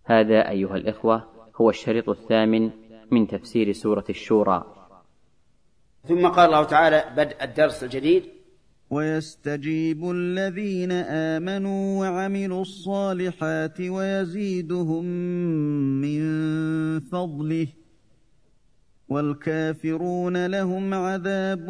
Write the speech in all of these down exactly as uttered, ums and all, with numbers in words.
هذا أيها الإخوة هو الشريط الثامن من تفسير سورة الشورى. ثم قال الله تعالى بدء الدرس الجديد: ويستجيب الذين آمنوا وعملوا الصالحات ويزيدهم من فضله والكافرون لهم عذاب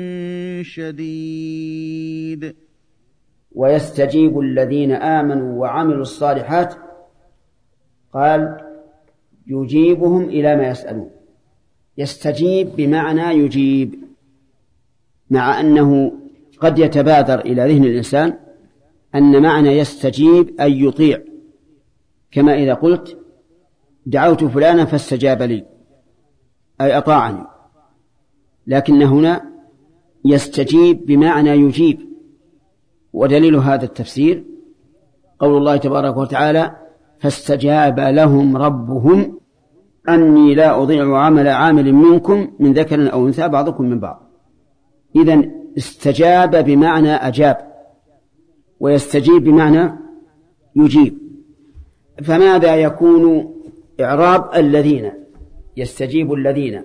شديد. ويستجيب الذين آمنوا وعملوا الصالحات، قال يجيبهم إلى ما يسألون. يستجيب بمعنى يجيب، مع أنه قد يتبادر إلى ذهن الإنسان أن معنى يستجيب أن يطيع، كما إذا قلت دعوت فلانا فاستجاب لي أي أطاعني، لكن هنا يستجيب بمعنى يجيب. ودليل هذا التفسير قول الله تبارك وتعالى: فاستجاب لهم ربهم أني لا أضيع عمل عامل منكم من ذكر أو أنثى بعضكم من بعض. إذن استجاب بمعنى أجاب، ويستجيب بمعنى يجيب. فماذا يكون إعراب الذين؟ يستجيب الذين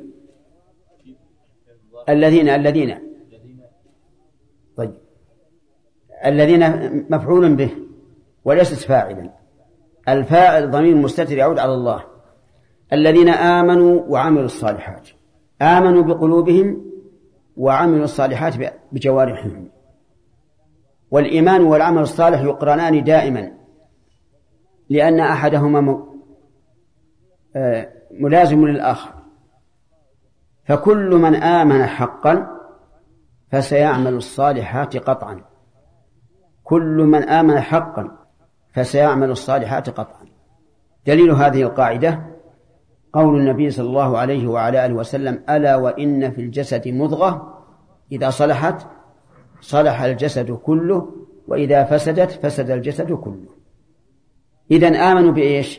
الذين الذين طيب الذين مفعول به وليست فاعلا، الفاعل ضمير مستتر يعود على الله. الذين آمنوا وعملوا الصالحات، آمنوا بقلوبهم وعملوا الصالحات بجوارحهم. والإيمان والعمل الصالح يقرنان دائما، لأن أحدهما ملازم للآخر. فكل من آمن حقا فسيعمل الصالحات قطعا، كل من آمن حقا فسيعمل الصالحات قطعا. دليل هذه القاعدة قول النبي صلى الله عليه وعلى آله وسلم: ألا وإن في الجسد مضغة إذا صلحت صلح الجسد كله وإذا فسدت فسد الجسد كله. إذن آمنوا بإيش؟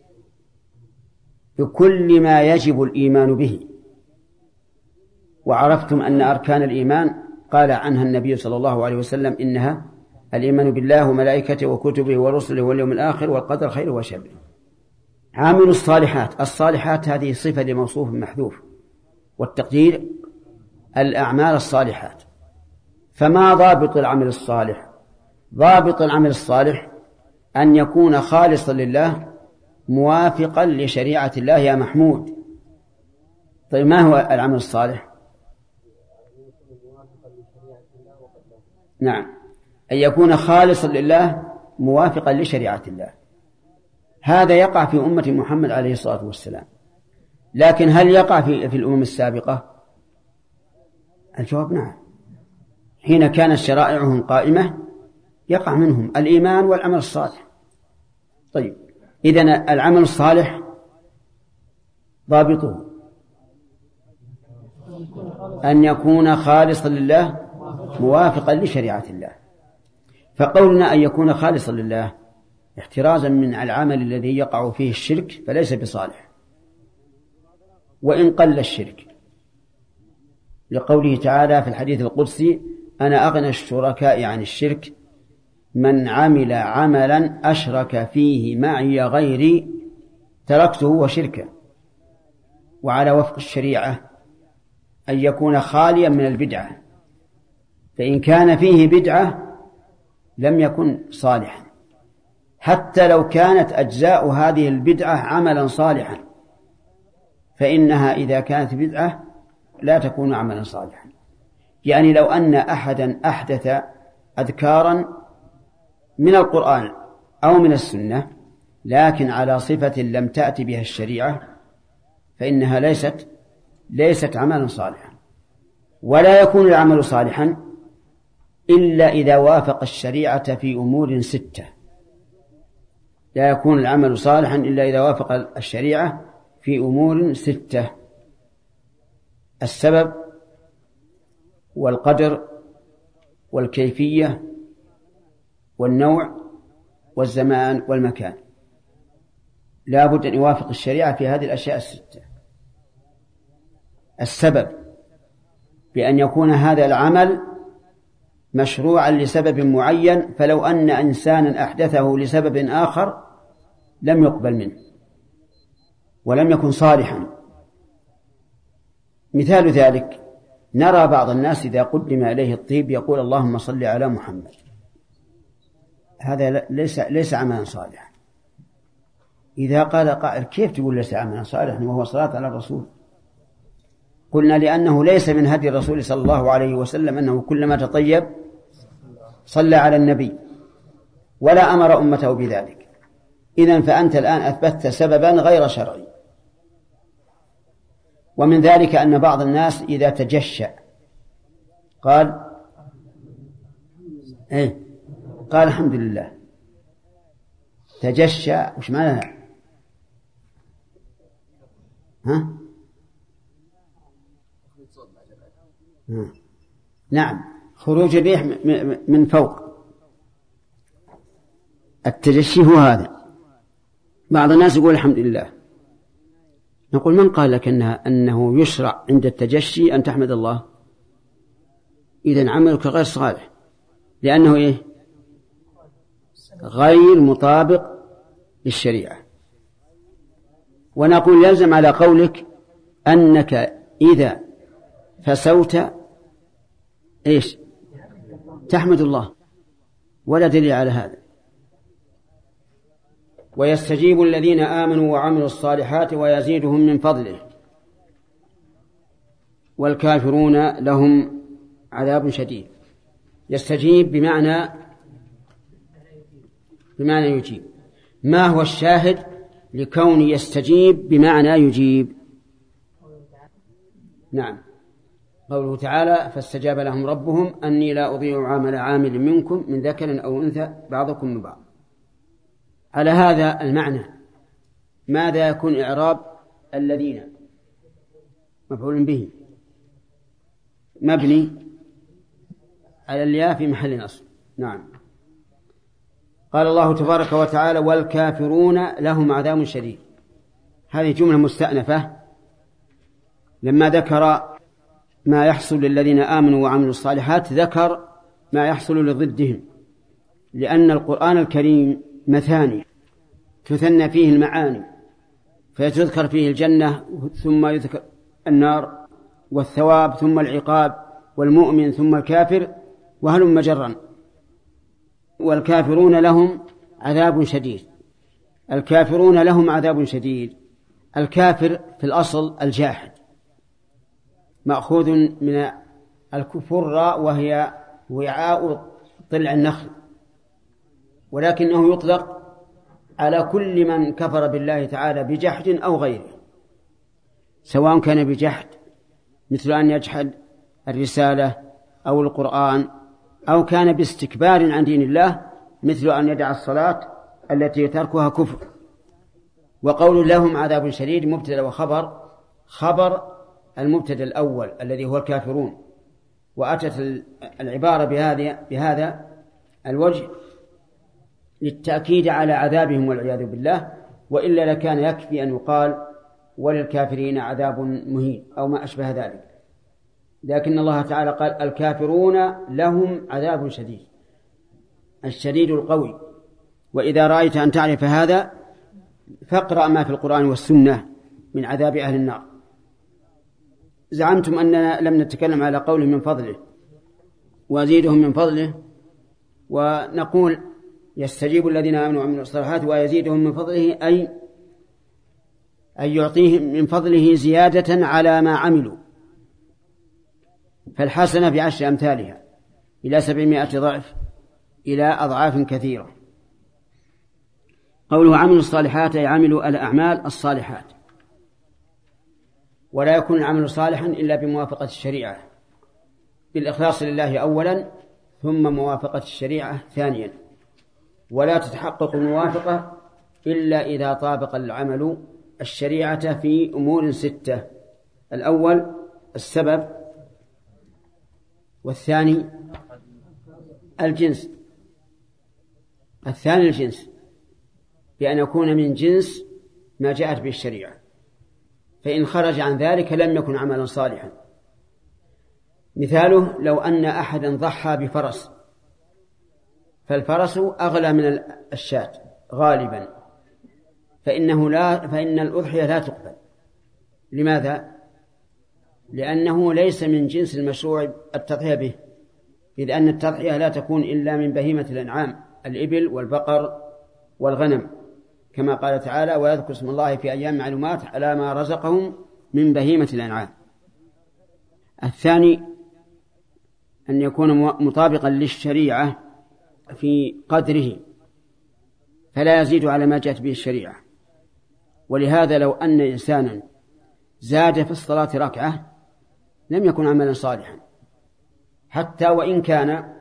بكل ما يجب الإيمان به. وعرفتم أن أركان الإيمان قال عنها النبي صلى الله عليه وسلم: إنها الإيمان بالله وملائكته وكتبه ورسله واليوم الآخر والقدر خير وشر. عاملوا الصالحات، الصالحات هذه صفة لموصوف محذوف، والتقدير الأعمال الصالحات. فما ضابط العمل الصالح؟ ضابط العمل الصالح أن يكون خالصا لله موافقا لشريعة الله يا محمود. طيب ما هو العمل الصالح؟ نعم، أن يكون خالصا لله موافقا لشريعة الله. هذا يقع في أمة محمد عليه الصلاة والسلام، لكن هل يقع في, في الأمم السابقة؟ الجواب نعم. حين كانت شرائعهم قائمة يقع منهم الإيمان والعمل الصالح. طيب إذن العمل الصالح ضابطه أن يكون خالصا لله موافقا لشريعة الله. فقولنا أن يكون خالصا لله احترازا من العمل الذي يقع فيه الشرك فليس بصالح، وإن قل الشرك، لقوله تعالى في الحديث القدسي: أنا أغنى الشركاء عن الشرك من عمل عملا أشرك فيه معي غيري تركته وشركه. وعلى وفق الشريعة أن يكون خاليا من البدعة، فإن كان فيه بدعة لم يكن صالحا، حتى لو كانت أجزاء هذه البدعة عملا صالحا، فإنها إذا كانت بدعة لا تكون عملا صالحا. يعني لو أن أحدا أحدث أذكارا من القرآن أو من السنة لكن على صفة لم تأتي بها الشريعة فإنها ليست ليست عملا صالحا. ولا يكون العمل صالحا إلا إذا وافق الشريعة في أمور ستة. لا يكون العمل صالحا إلا إذا وافق الشريعة في أمور ستة: السبب والقدر والكيفية والنوع والزمان والمكان. لا بد أن يوافق الشريعة في هذه الأشياء الستة. السبب بأن يكون هذا العمل مشروعا لسبب معين، فلو أن إنسانا أحدثه لسبب آخر لم يقبل منه ولم يكن صالحا. مثال ذلك نرى بعض الناس إذا قدم إليه الطيب يقول اللهم صل على محمد، هذا ليس ليس عملا صالحا. إذا قال قائل كيف تقول ليس عملا صالحا وهو صلاة على الرسول؟ قلنا لأنه ليس من هدي الرسول صلى الله عليه وسلم أنه كلما تطيب صلى على النبي ولا أمر أمته بذلك. إذن فأنت الآن أثبتت سببا غير شرعي. ومن ذلك أن بعض الناس إذا تجشع قال إيه قال الحمد لله. تجشع وش معناها؟ ها؟ ها نعم، خروج الريح من فوق. التجشي هو هذا. بعض الناس يقول الحمد لله، نقول من قال لك أنها أنه يشرع عند التجشي أن تحمد الله؟ إذن عملك غير صالح، لأنه إيه؟ غير مطابق للشريعة. ونقول يلزم على قولك أنك إذا فسوت إيش؟ تحمد الله، ولا دليل على هذا. ويستجيب الذين آمنوا وعملوا الصالحات ويزيدهم من فضله والكافرون لهم عذاب شديد. يستجيب بمعنى بمعنى يجيب. ما هو الشاهد لكون يستجيب بمعنى يجيب؟ نعم، قوله تعالى فاستجاب لهم ربهم أني لا أضيع عمل عامل منكم من ذكر أو أنثى بعضكم من بعض. على هذا المعنى ماذا يكون إعراب الذين؟ مفعول به مبني على الياء في محل نصب. نعم. قال الله تبارك وتعالى والكافرون لهم عذاب شديد. هذه جملة مستأنفة لما ذكر ما يحصل للذين آمنوا وعملوا الصالحات ذكر ما يحصل لضدهم، لأن القرآن الكريم مثاني تثنى فيه المعاني، فيذكر فيه الجنة ثم يذكر النار والثواب ثم العقاب والمؤمن ثم الكافر وهلم جرا. والكافرون لهم عذاب شديد. الكافرون لهم عذاب شديد. الكافر في الأصل الجاحد، مأخوذ من الكفر وهي وعاء طلع النخل، ولكنه يطلق على كل من كفر بالله تعالى بجحد أو غيره، سواء كان بجحد مثل أن يجحد الرسالة أو القرآن، أو كان باستكبار عن دين الله مثل أن يدع الصلاة التي تركها كفر. وقول لهم عذاب شديد مبتدأ وخبر، خبر المبتدأ الأول الذي هو الكافرون، وأتت العبارة بهذا بهذا الوجه للتأكيد على عذابهم والعياذ بالله، وإلا لكان يكفي أن يقال وللكافرين عذاب مهين أو ما أشبه ذلك. لكن الله تعالى قال الكافرون لهم عذاب شديد، الشديد القوي. وإذا رأيت أن تعرف هذا فاقرأ ما في القرآن والسنة من عذاب أهل النار. زعمتم أننا لم نتكلم على قوله من فضله وأزيدهم من فضله، ونقول يستجيب الذين آمنوا وعملوا الصالحات ويزيدهم من فضله، أي أن يعطيهم من فضله زيادة على ما عملوا، فالحسنة بعشر أمثالها إلى سبعمائة ضعف إلى أضعاف كثيرة. قوله عملوا الصالحات أي عملوا الأعمال الصالحات، ولا يكون العمل صالحا إلا بموافقة الشريعة، بالإخلاص لله أولا ثم موافقة الشريعة ثانيا. ولا تتحقق الموافقة إلا إذا طابق العمل الشريعة في أمور ستة: الأول السبب، والثاني الجنس، الثاني الجنس بأن يكون من جنس ما جاءت به الشريعة، فإن خرج عن ذلك لم يكن عملا صالحا. مثاله لو أن أحدا ضحى بفرس، فالفرس أغلى من الشاة غالبا، فإنه لا فإن الأضحية لا تقبل. لماذا؟ لأنه ليس من جنس المشروع التضحية به، إذ أن التضحية لا تكون إلا من بهيمة الأنعام، الإبل والبقر والغنم، كما قال تعالى: ويذكر اسم الله في أيام معلومات على ما رزقهم من بهيمة الأنعام. الثاني أن يكون مطابقا للشريعة في قدره، فلا يزيد على ما جاءت به الشريعة. ولهذا لو أن إنسانا زاد في الصلاة ركعة لم يكن عملا صالحا، حتى وإن كان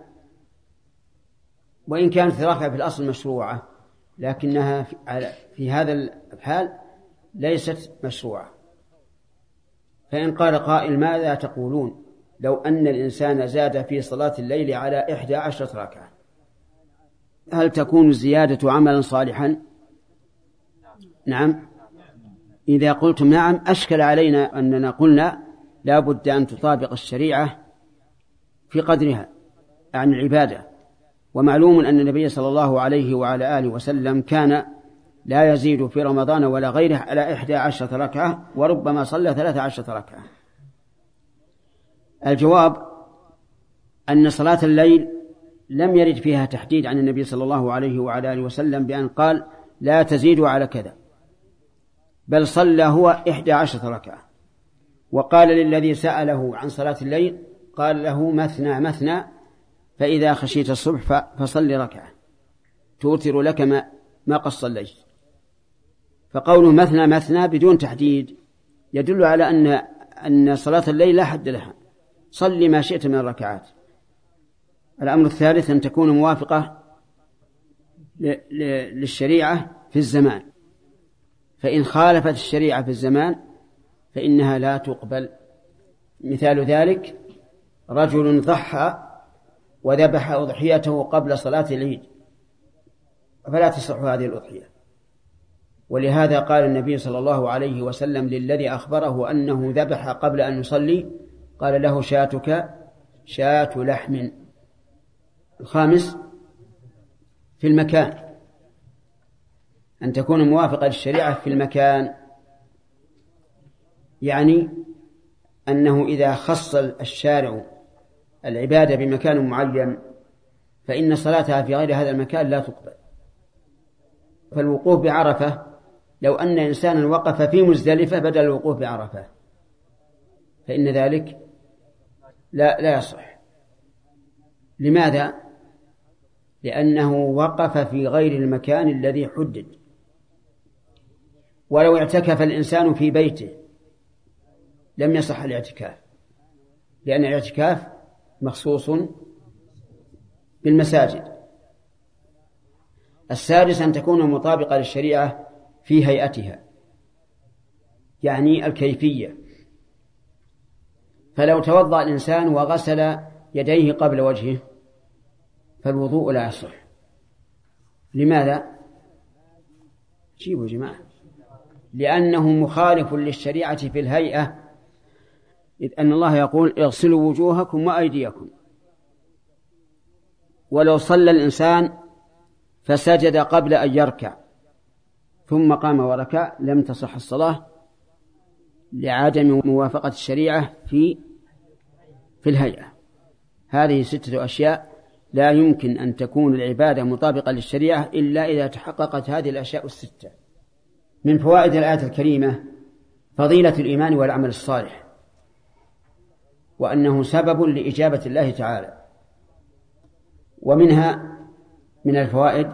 وإن كانت الركعة في الأصل مشروعة، لكنها في هذا الحال ليست مشروعة. فإن قال قائل: ماذا تقولون لو أن الإنسان زاد في صلاة الليل على إحدى عشرة ركعة، هل تكون الزيادة عملا صالحا؟ نعم. إذا قلتم نعم أشكل علينا أننا قلنا لا بد أن تطابق الشريعة في قدرها عن العبادة. ومعلوم أن النبي صلى الله عليه وعلى آله وسلم كان لا يزيد في رمضان ولا غيره على إحدى عشرة ركعة، وربما صلى ثلاث عشرة ركعة. الجواب أن صلاة الليل لم يرد فيها تحديد عن النبي صلى الله عليه وعلى آله وسلم بأن قال لا تزيد على كذا، بل صلى هو إحدى عشرة ركعة. وقال للذي سأله عن صلاة الليل قال له: مثنى مثنى، فإذا خشيت الصبح فصل ركعة توتر لك ما, ما قد صليت. فقوله مثنى مثنى بدون تحديد يدل على أن أن صلاة الليل لا حد لها، صل ما شئت من الركعات. الأمر الثالث أن تكون موافقة للشريعة في الزمان، فإن خالفت الشريعة في الزمان فإنها لا تقبل. مثال ذلك: رجل ضحى وذبح أضحيته قبل صلاة العيد، فلا تصح هذه الأضحية. ولهذا قال النبي صلى الله عليه وسلم للذي أخبره أنه ذبح قبل أن يصلي، قال له: شاتك شاة لحم. الخامس في المكان، أن تكون موافقة للشريعة في المكان، يعني أنه إذا خص الشارع العبادة بمكان معين فإن صلاتها في غير هذا المكان لا تقبل. فالوقوف بعرفة، لو أن إنسانا وقف في مزدلفة بدل الوقوف بعرفة فإن ذلك لا لا يصح. لماذا؟ لأنه وقف في غير المكان الذي حدد. ولو اعتكف الإنسان في بيته لم يصح الاعتكاف، لأن الاعتكاف مخصوص بالمساجد. السادس أن تكون مطابقة للشريعة في هيئتها، يعني الكيفية. فلو توضأ الإنسان وغسل يديه قبل وجهه فالوضوء لا يصح. لماذا؟ جيبوا جماعة. لأنه مخالف للشريعة في الهيئة، إذ أن الله يقول: اغسلوا وجوهكم وأيديكم. ولو صلى الإنسان فسجد قبل أن يركع ثم قام وركع لم تصح الصلاة، لعدم موافقة الشريعة في في الهيئة. هذه ستة أشياء لا يمكن أن تكون العبادة مطابقة للشريعة إلا إذا تحققت هذه الأشياء الستة. من فوائد الآية الكريمة فضيلة الإيمان والعمل الصالح، وأنه سبب لإجابة الله تعالى. ومنها من الفوائد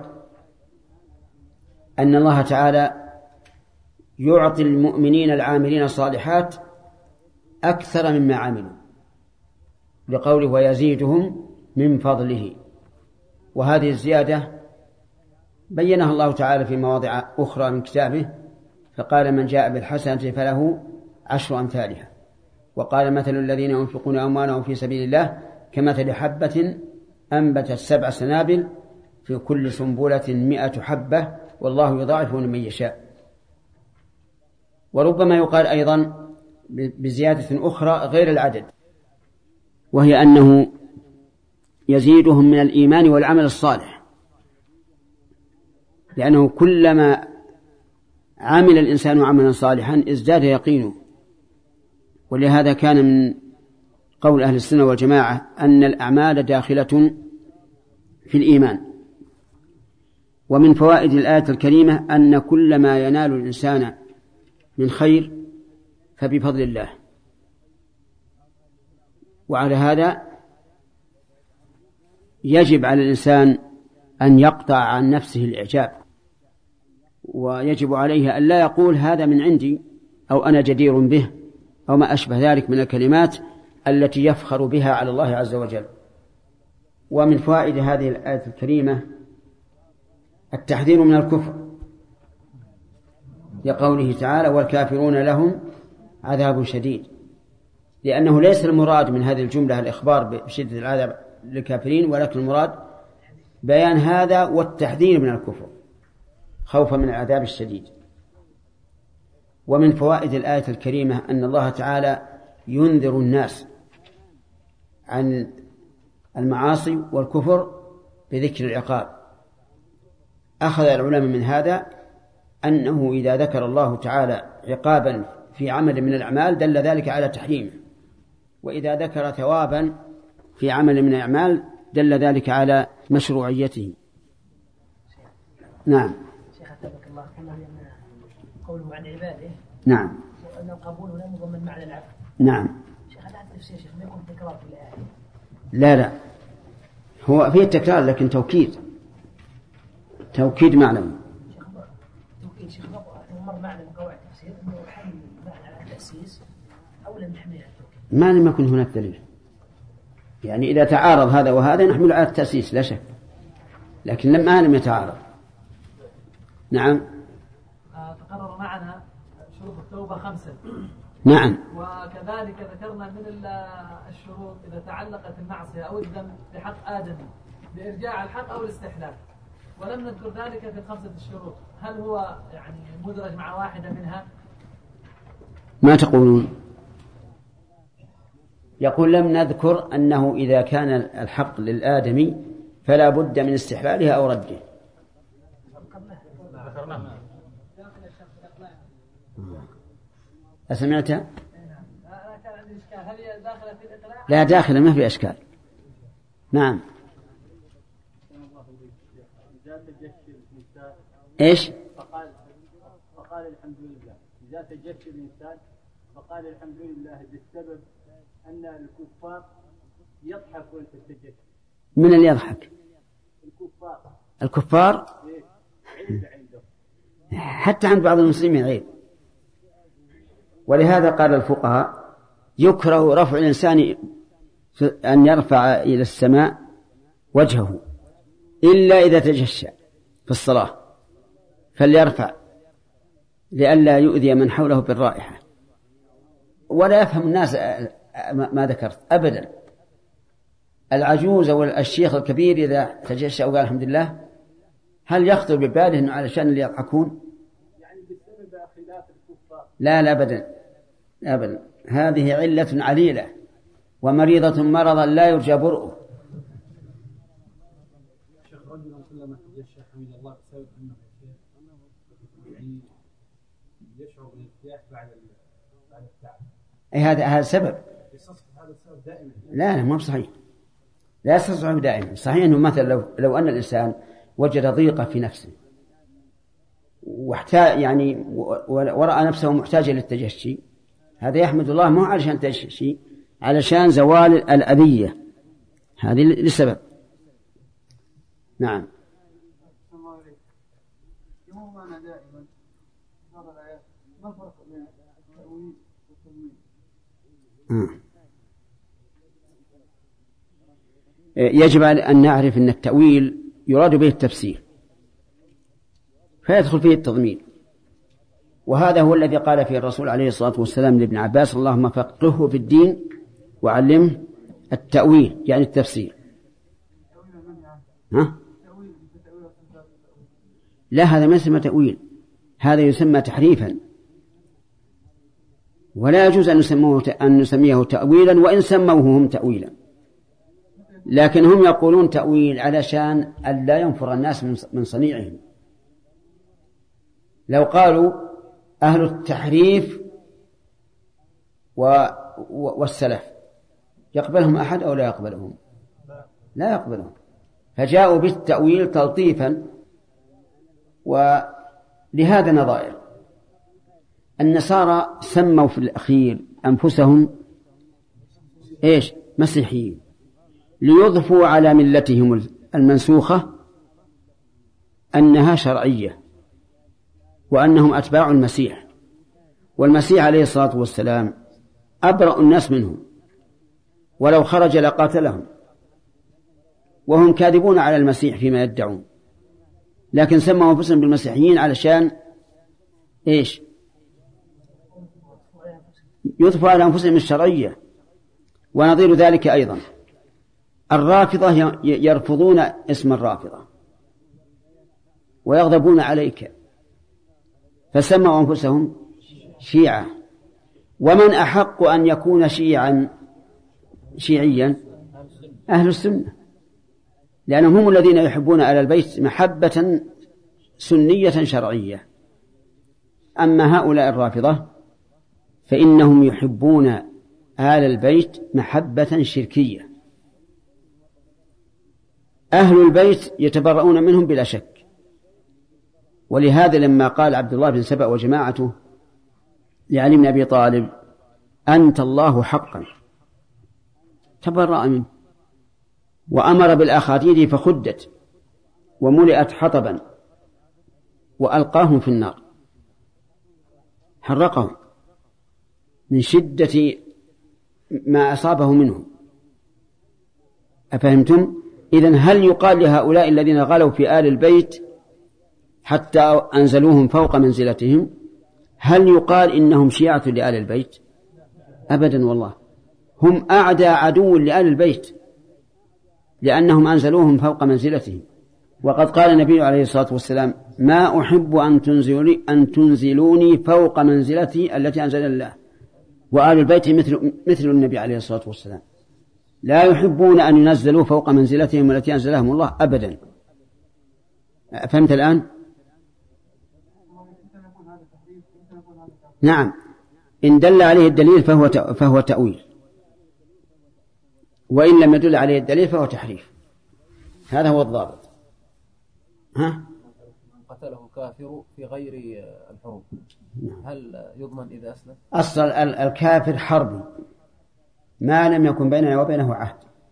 أن الله تعالى يعطي المؤمنين العاملين الصالحات أكثر مما عملوا، لقوله: ويزيدهم من فضله. وهذه الزيادة بينها الله تعالى في مواضع أخرى من كتابه، فقال: من جاء بالحسنة فله عشر أمثالها. وقال: مثل الذين ينفقون أموالهم في سبيل الله كمثل حبة أنبتت سبع سنابل في كل سنبلة مئة حبة والله يضاعف لمن يشاء. وربما يقال أيضا بزيادة أخرى غير العدد، وهي أنه يزيدهم من الإيمان والعمل الصالح، لأنه كلما عمل الإنسان عملا صالحا ازداد يقينه. ولهذا كان من قول أهل السنة والجماعة أن الأعمال داخلة في الإيمان. ومن فوائد الآية الكريمة أن كل ما ينال الإنسان من خير فبفضل الله. وعلى هذا يجب على الإنسان أن يقطع عن نفسه الإعجاب، ويجب عليه أن لا يقول هذا من عندي أو أنا جدير به أو ما أشبه ذلك من الكلمات التي يفخر بها على الله عز وجل. ومن فوائد هذه الآية الكريمة التحذير من الكفر، لقوله تعالى والكافرون لهم عذاب شديد، لأنه ليس المراد من هذه الجملة الإخبار بشدة العذاب للكافرين، ولكن المراد بيان هذا والتحذير من الكفر خوفا من العذاب الشديد. ومن فوائد الآية الكريمة أن الله تعالى ينذر الناس عن المعاصي والكفر بذكر العقاب. أخذ العلماء من هذا أنه إذا ذكر الله تعالى عقابا في عمل من الأعمال دل ذلك على تحريمه، وإذا ذكر ثوابا في عمل من الأعمال دل ذلك على مشروعيته. نعم. شيخ أتبك الله قوله عن عباده. نعم. وأن القبول هنا مضمن معنى العفو. نعم. شيخ هذا التفسير شيخ ما يكون تكرار في الآية. لا لا، هو فيه تكرار لكن توكيد، توكيد معنوي. شيخ توكيد شيخ مر معنا من قواعد التفسير أنه حمل معنى التأسيس أولى من حمل التوكيد. ما لم يكن هناك دليل، يعني إذا تعارض هذا وهذا نحمل على التأسيس لا شك، لكن لما لم يتعارض. نعم. تقرر معنا شروط التوبة خمسة. نعم. وكذلك ذكرنا من الشروط إذا تعلقت المعصية أو الذنب بحق آدمي بإرجاع الحق أو الاستحلال، ولم نذكر ذلك في الخمسة الشروط. هل هو يعني مدرج مع واحدة منها؟ ما تقولون؟ يقول لم نذكر أنه إذا كان الحق للآدمي فلا بد من استحلالها أو رده. أسمعتها؟ لا داخل ما في أشكال. نعم. إيش؟ فقال فقال الحمد لله إذا تجشى الإنسان فقال الحمد لله بالسبب أن الكفار يضحكون في التجشي. من اللي يضحك؟ الكفار. الكفار؟ عيب عنده. حتى عند بعض المسلمين عيب. ولهذا قال الفقهاء يكره رفع الإنسان أن يرفع إلى السماء وجهه إلا إذا تجشى في الصلاة، فليرفع لئلا يؤذي من حوله بالرائحة. ولا يفهم الناس ما ذكرت أبدا. العجوز أو الشيخ الكبير إذا تجشى وقال الحمد لله هل يخطر بباله أنه علشان اللي يضحكون؟ يعني بسبب خلاف الكفار. لا لا أبدا أبدا، هذه علة عليلة ومريضة مرضا لا يرجى برؤه. شيخ رجل كلما تجشى حمد الله بسبب أنه يعني يشعر بالارتياح بعد بعد التعب. أي هذا هذا سبب. هذا السبب دائما. لا لا مو صحيح، لا يستصحب دائما. صحيح أنه مثلا لو لو أن الإنسان وجد ضيقة في نفسه واحتاج يعني ورأى نفسه محتاجا للتجشي، هذا يحمد الله مو علشان تجشي، علشان زوال الأذية هذه لسبب. نعم. يجب أن نعرف أن التأويل يراد به التفسير فيدخل فيه التضمين، وهذا هو الذي قال فيه الرسول عليه الصلاة والسلام لابن عباس اللهم فقهه في الدين وعلمه التأويل يعني التفسير. ها؟ لا هذا ما يسمى تأويل، هذا يسمى تحريفا، ولا يجوز أن نسميه أن نسميه تأويلا وإن سموه هم تأويلا، لكن هم يقولون تأويل علشان ألا ينفر الناس من صنيعهم. لو قالوا أهل التحريف والسلف يقبلهم أحد أو لا يقبلهم؟ لا يقبلهم، فجاءوا بالتأويل تلطيفا. ولهذا نظائر. النصارى سموا في الأخير أنفسهم إيش؟ مسيحيين، ليضفوا على ملتهم المنسوخة أنها شرعية وأنهم أتباع المسيح، والمسيح عليه الصلاة والسلام أبرأ الناس منهم، ولو خرج لقاتلهم، وهم كاذبون على المسيح فيما يدعون، لكن سموا أنفسهم بالمسيحيين علشان إيش؟ يضفوا على أنفسهم الشرعية. ونظير ذلك أيضا الرافضة يرفضون اسم الرافضة ويغضبون عليك، فسموا أنفسهم شيعة. ومن أحق أن يكون شيعا شيعيا؟ أهل السنة، لأنهم هم الذين يحبون آل البيت محبة سنية شرعية. أما هؤلاء الرافضة فإنهم يحبون آل البيت محبة شركية. أهل البيت يتبرؤون منهم بلا شك. ولهذا لما قال عبد الله بن سبأ وجماعته لعلي بن أبي طالب أنت الله حقا، تبرأ منه، وأمر بالأخاديد فخدت وملئت حطبا وألقاهم في النار، حرقهم من شدة ما أصابه منهم. أفهمتم؟ إذن هل يقال لهؤلاء الذين غلوا في آل البيت حتى أنزلوهم فوق منزلتهم، هل يقال إنهم شيعة لآل البيت؟ أبدا والله، هم أعدى عدو لآل البيت لأنهم أنزلوهم فوق منزلتهم. وقد قال النبي عليه الصلاة والسلام ما أحب أن تنزلوني, أن تنزلوني فوق منزلتي التي أنزل الله. وآل البيت مثل, مثل النبي عليه الصلاة والسلام لا يحبون أن ينزلوا فوق منزلتهم التي أنزلهم الله أبدا. فهمت الآن؟ نعم، إن دل عليه الدليل فهو فهو تأويل، وإن لم يدل عليه الدليل فهو تحريف. هذا هو الضابط. ها؟ قتله كافر في غير الحروب هل يضمن إذا أسلم؟ أصل الكافر حربي ما لم يكن بيننا وبينه عهد،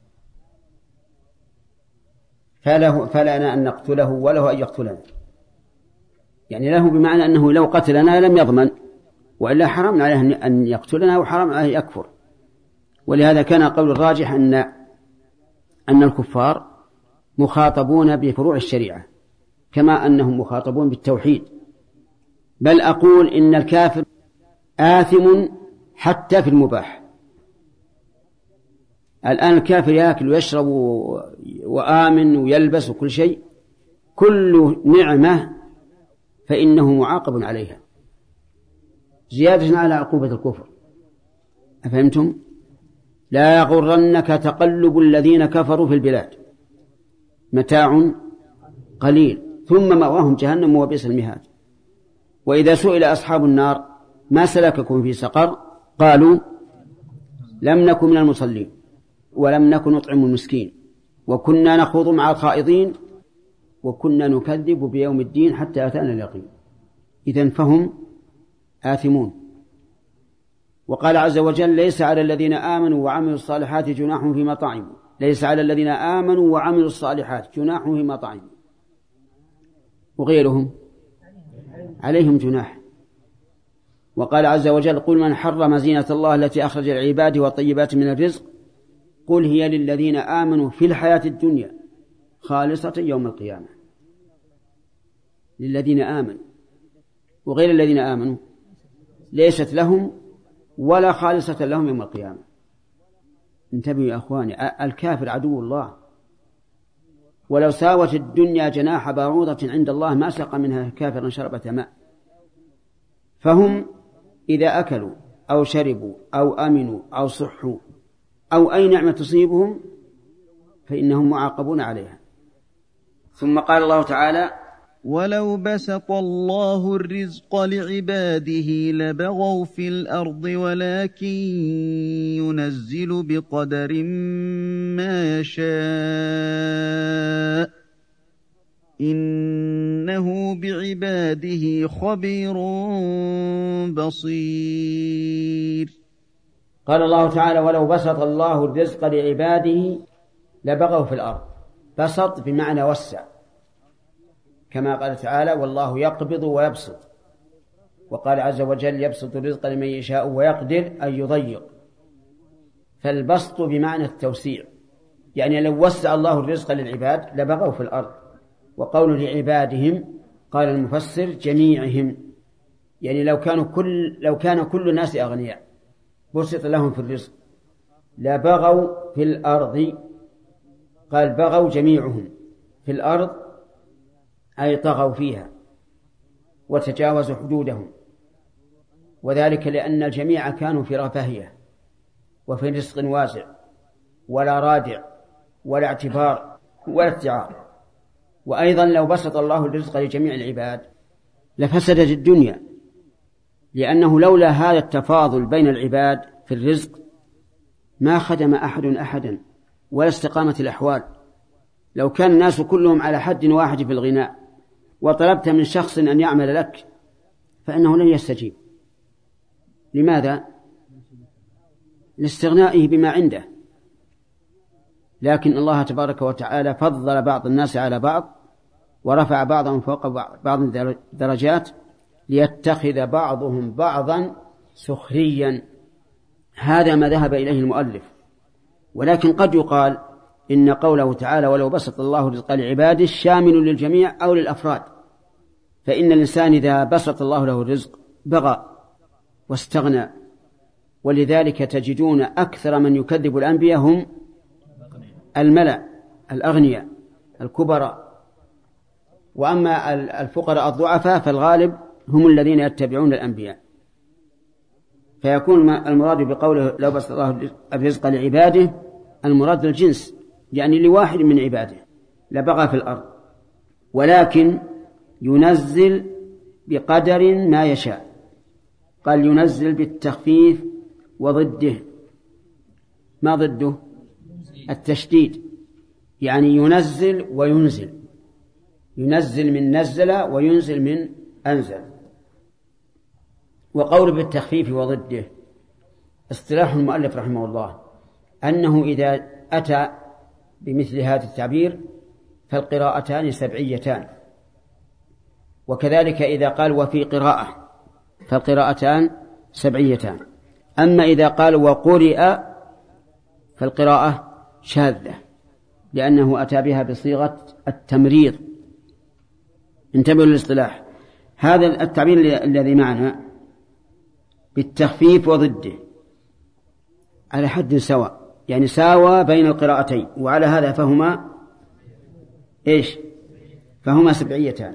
فله فلنا أن نقتله وله أن يقتلنا. يعني له بمعنى أنه لو قتلنا لم يضمن، وإلا حرمنا عليه أن يقتلنا وحرم عليه يكفر. ولهذا كان قول الراجح أن أن الكفار مخاطبون بفروع الشريعة كما أنهم مخاطبون بالتوحيد. بل أقول إن الكافر آثم حتى في المباح. الآن الكافر يأكل ويشرب وآمن ويلبس وكل شيء، كل نعمة فإنه معاقب عليها زيادة على عقوبة الكفر. أفهمتم؟ لا يغرنك تقلب الذين كفروا في البلاد، متاع قليل ثم مأواهم جهنم وبئس المهاد. وإذا سئل أصحاب النار ما سلككم في سقر قالوا لم نكن من المصلين ولم نكن نطعم المسكين وكنا نخوض مع الخائضين وكنا نكذب بيوم الدين حتى أتانا اليقين. إذن فهم آثمون. وقال عز وجل ليس على الذين آمنوا وعملوا الصالحات جناح فيما طعموا، ليس على الذين آمنوا وعملوا الصالحات جناح فيما طعموا، وغيرهم عليهم جناح. وقال عز وجل قل من حرم زينة الله التي أخرج العباد والطيبات من الرزق قل هي للذين آمنوا في الحياة الدنيا خالصة يوم القيامة. للذين آمنوا، وغير الذين آمنوا ليست لهم ولا خالصة لهم يوم القيامة. انتبهوا يا أخواني، الكافر عدو الله، ولو ساوت الدنيا جناح بعوضة عند الله ما سقى منها كافرا شربة ماء. فهم إذا أكلوا أو شربوا أو أمنوا أو صحوا أو أي نعمة تصيبهم فإنهم معاقبون عليها. ثم قال الله تعالى ولو بسط الله الرزق لعباده لبغوا في الأرض ولكن ينزل بقدر ما يشاء إنه بعباده خبير بصير. قال الله تعالى: ولو بسط الله الرزق لعباده لبغوا في الأرض. بسط بمعنى وسع، كما قال تعالى: والله يقبض ويبسط، وقال عز وجل: يبسط الرزق لمن يشاء ويقدر أن يضيق. فالبسط بمعنى التوسيع، يعني لو وسع الله الرزق للعباد لبغوا في الأرض. وقول لعبادهم قال المفسر جميعهم، يعني لو كانوا كل لو كان كل الناس أغنياء بسط لهم في الرزق لبغوا في الأرض. قال بغوا جميعهم في الأرض أي طغوا فيها وتجاوزوا حدودهم، وذلك لأن الجميع كانوا في رفاهية وفي رزق واسع ولا رادع ولا اعتبار ولا اتعار. وأيضا لو بسط الله الرزق لجميع العباد لفسدت الدنيا، لأنه لولا هذا التفاضل بين العباد في الرزق ما خدم أحد أحدا ولا استقامت الأحوال. لو كان الناس كلهم على حد واحد في الغناء وطلبت من شخص أن يعمل لك فإنه لن يستجيب. لماذا؟ لاستغنائه بما عنده. لكن الله تبارك وتعالى فضل بعض الناس على بعض ورفع بعضهم فوق بعض درجات ليتخذ بعضهم بعضا سخريا. هذا ما ذهب إليه المؤلف. ولكن قد يقال إن قوله تعالى ولو بسط الله رزق لعباده شامل للجميع أو للأفراد، فإن الإنسان إذا بسط الله له الرزق بغى واستغنى. ولذلك تجدون أكثر من يكذب الأنبياء هم الملأ الأغنياء الكبراء، وأما الفقراء الضعفاء فالغالب هم الذين يتبعون الأنبياء. فيكون المراد بقوله لو بسط الله الرزق لعباده المراد الجنس، يعني لواحد من عباده لبغى في الأرض، ولكن ينزل بقدر ما يشاء. قال ينزل بالتخفيف وضده. ما ضده؟ التشديد، يعني ينزل وينزل، ينزل من نزل وينزل من أنزل. وقول بالتخفيف وضده اصطلاح المؤلف رحمه الله أنه إذا أتى بمثل هذا التعبير فالقراءتان سبعيتان، وكذلك إذا قال وفي قراءة فالقراءتان سبعيتان. أما إذا قال وقرئ فالقراءة شاذة، لأنه أتى بها بصيغة التمريض. انتبهوا للاصطلاح. هذا التعبير الذي معنا بالتخفيف وضده على حد سواء، يعني ساوى بين القراءتين، وعلى هذا فهما إيش؟ فهما سبعيتان.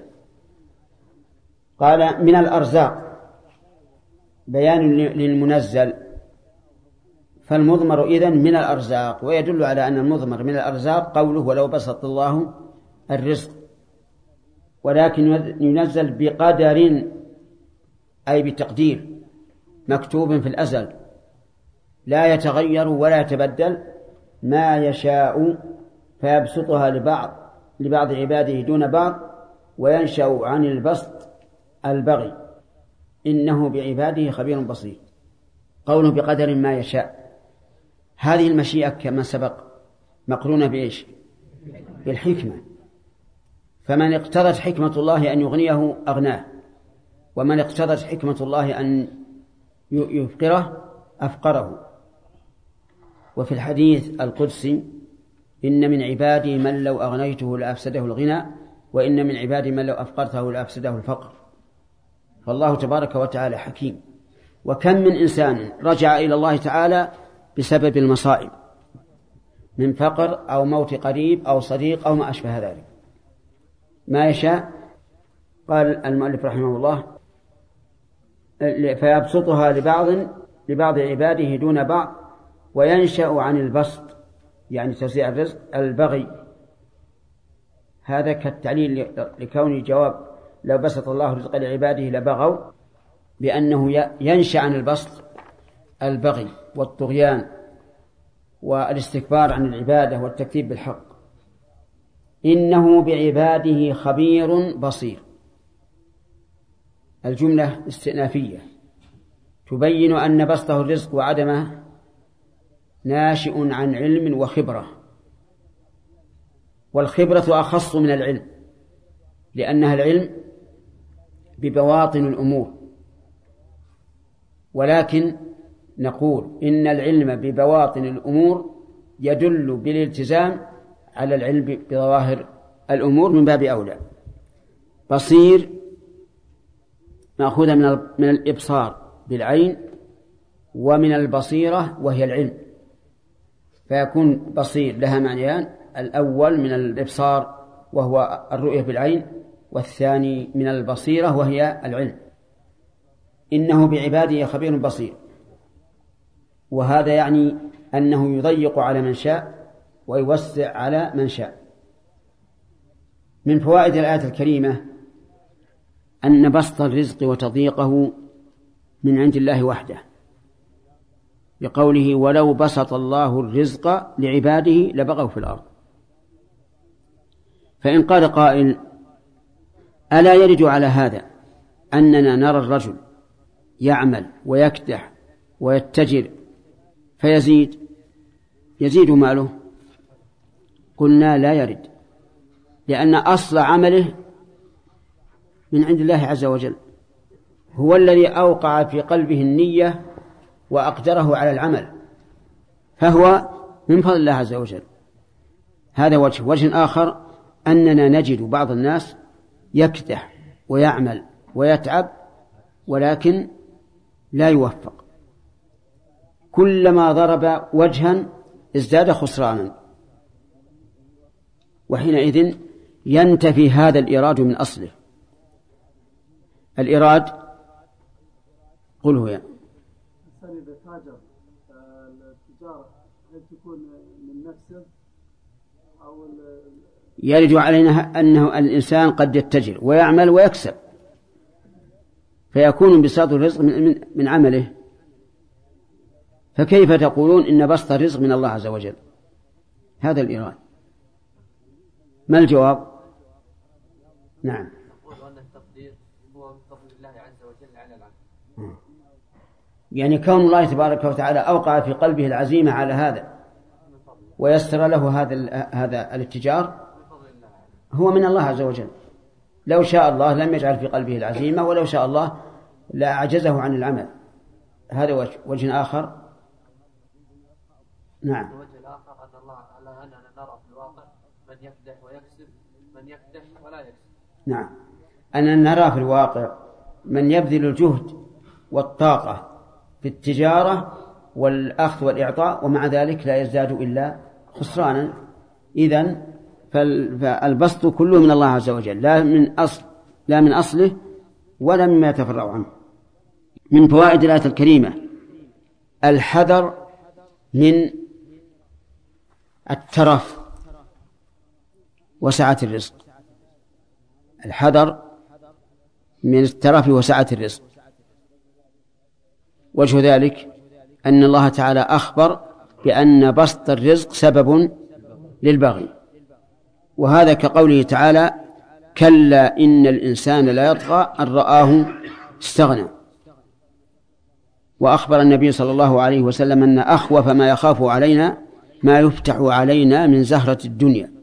قال من الأرزاق بيان للمنزل، فالمضمر إذن من الأرزاق، ويدل على أن المضمر من الأرزاق قوله ولو بسط الله الرزق، ولكن ينزل بقدر أي بتقدير مكتوب في الأزل لا يتغير ولا يتبدل ما يشاء، فيبسطها لبعض لبعض عباده دون بعض، وينشأ عن البسط البغي إنه بعباده خبير بصير. قوله بقدر ما يشاء، هذه المشيئة كما سبق مقرونة بإيش؟ بالحكمة. فمن اقتضت حكمة الله أن يغنيه أغناه، ومن اقتضت حكمة الله أن يفقره أفقره. وفي الحديث القدسي إن من عبادي من لو أغنيته لأفسده الغنى، وإن من عبادي من لو أفقرته لأفسده الفقر. فالله تبارك وتعالى حكيم. وكم من إنسان رجع إلى الله تعالى بسبب المصائب من فقر أو موت قريب أو صديق أو ما أشبه ذلك ما يشاء. قال المؤلف رحمه الله فيبسطها لبعض لبعض عباده دون بعض، وينشأ عن البسط يعني توزيع الرزق البغي هذا كالتعليل لكون الجواب لو بسط الله رزق لعباده لبغوا، بأنه ينشأ عن البسط البغي والطغيان والاستكبار عن العبادة والتكذيب بالحق. إنه بعباده خبير بصير. الجملة استئنافية تبين أن بسطه الرزق وعدمه ناشئ عن علم وخبرة، والخبرة أخص من العلم، لأنها العلم ببواطن الأمور، ولكن نقول إن العلم ببواطن الأمور يدل بالالتزام على العلم بظواهر الأمور من باب أولى. بصير مأخوذة من من الإبصار بالعين، ومن البصيرة وهي العلم، فيكون بصير لها معنيان: الأول من الإبصار وهو الرؤية بالعين، والثاني من البصيرة وهي العلم. إنه بعباده خبير بصير، وهذا يعني أنه يضيق على من شاء ويوسع على من شاء. من فوائد الآية الكريمة أن بسط الرزق وتضييقه من عند الله وحده، بقوله: ولو بسط الله الرزق لعباده لبغوا في الأرض. فإن قال قائل: ألا يرد على هذا أننا نرى الرجل يعمل ويكدح ويتجر فيزيد يزيد ماله؟ قلنا: لا يرد، لأن أصل عمله من عند الله عز وجل، هو الذي أوقع في قلبه النية وأقدره على العمل، فهو من فضل الله عز وجل. هذا وجه. وجه آخر أننا نجد بعض الناس يكدح ويعمل ويتعب ولكن لا يوفق، كلما ضرب وجها ازداد خسرانا، وحينئذ ينتفي هذا الإيراد من أصله. الإيراد قل هي الإنسان إذا تاجر التجارة هل تكون من نفسه أو يرد علينا أنه الإنسان قد يتجر ويعمل ويكسب، فيكون بساط الرزق من, من, من عمله، فكيف تقولون إن بسط الرزق من الله عز وجل؟ هذا الإيراد. ما الجواب؟ نعم، أن التقدير هو من فضل الله عز وجل على العبد، يعني كون الله تبارك وتعالى أوقع في قلبه العزيمة على هذا ويسر له هذا هذا الاتجار هو من الله عز وجل. لو شاء الله لم يجعل في قلبه العزيمة، ولو شاء الله لا أعجزه عن العمل. هذا وجه. وجه آخر نعم، الوجه الآخر أن الله على أننا نرى في الواقع من يكدح ويكسب، من يكدح ولا يكسب. نعم، أننا نرى في الواقع من يبذل الجهد والطاقة في التجارة والأخذ والإعطاء ومع ذلك لا يزداد إلا خسرانا. إذن فالبسط كله من الله عز وجل، لا من أصل لا من أصله ولا مما يتفرع عنه. من فوائد الآية الكريمة الحذر من الترف وسعة الرزق، الحذر من الترف وسعة الرزق. وجه ذلك أن الله تعالى أخبر بأن بسط الرزق سبب للبغي، وهذا كقوله تعالى: كلا إن الإنسان لا يطغى أن رآه استغنى. وأخبر النبي صلى الله عليه وسلم أن أخوف ما يخاف علينا ما يفتح علينا من زهرة الدنيا،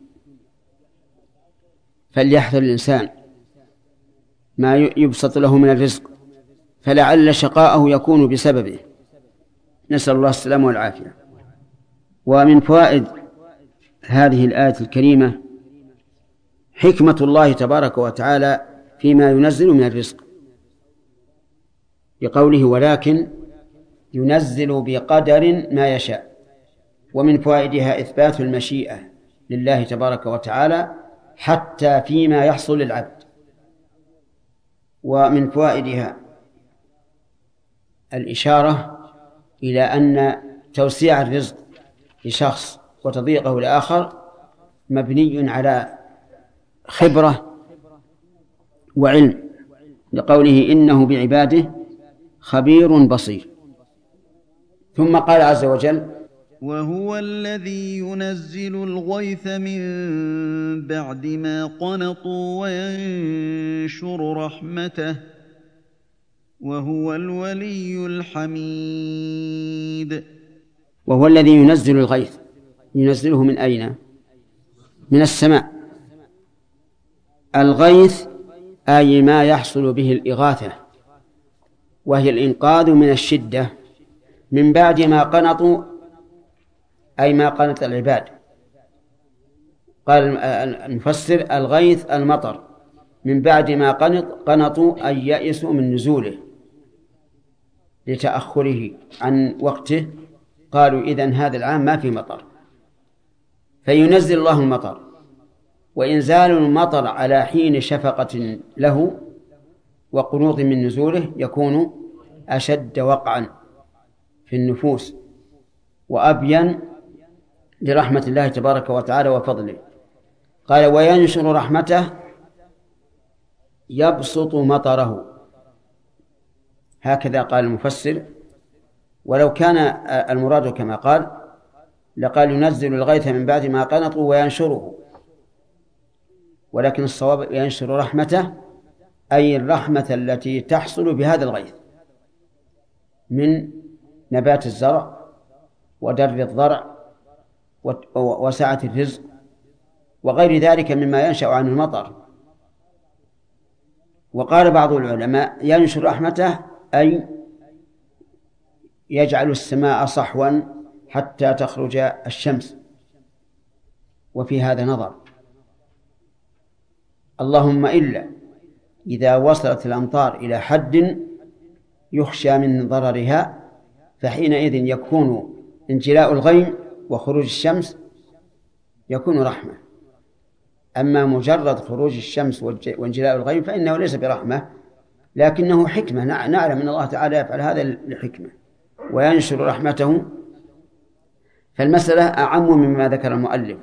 فليحذر الإنسان ما يبسط له من الرزق، فلعل شقاءه يكون بسببه. نسأل الله السلامة والعافية. ومن فوائد هذه الآية الكريمة حكمة الله تبارك وتعالى فيما ينزل من الرزق، بقوله: ولكن ينزل بقدر ما يشاء. ومن فوائدها إثبات المشيئة لله تبارك وتعالى حتى فيما يحصل للعبد. ومن فوائدها الإشارة إلى أن توسيع الرزق لشخص وتضييقه لآخر مبني على خبرة وعلم، لقوله إنه بعباده خبير بصير. ثم قال عز وجل: وهو الذي ينزل الغيث من بعد ما قنطوا وينشر رحمته وهو الولي الحميد. وهو الذي ينزل الغيث، ينزله من أين؟ من السماء. الغيث أي ما يحصل به الإغاثة، وهي الإنقاذ من الشدة من بعد ما قنطوا، أي ما قنط العباد. قال المفسر: الغيث المطر، من بعد ما قنط قنطوا أي يأسوا من نزوله لتأخره عن وقته، قالوا إذن هذا العام ما في مطر، فينزل الله المطر. وإنزال المطر على حين شفقة له وقنوط من نزوله يكون أشد وقعا في النفوس وأبين لرحمة الله تبارك وتعالى وفضله. قال: وينشر رحمته يبسط مطره، هكذا قال المفسر. ولو كان المراد كما قال لقال: ينزل الغيث من بعد ما قنطوا وينشره، ولكن الصواب ينشر رحمته، أي الرحمة التي تحصل بهذا الغيث من نبات الزرع ودر الضرع وسعة الرزق وغير ذلك مما ينشأ عن المطر. وقال بعض العلماء: ينشر رحمته أي يجعل السماء صحوا حتى تخرج الشمس. وفي هذا نظر، اللهم إلا إذا وصلت الأمطار إلى حد يخشى من ضررها، فحينئذ يكون انجلاء الغيم وخروج الشمس يكون رحمة. أما مجرد خروج الشمس وانجلاء الغيم فإنه ليس برحمة، لكنه حكمة، نعلم أن الله تعالى يفعل هذا لحكمة وينشر رحمته. فالمسألة أعم مما ذكر المؤلف،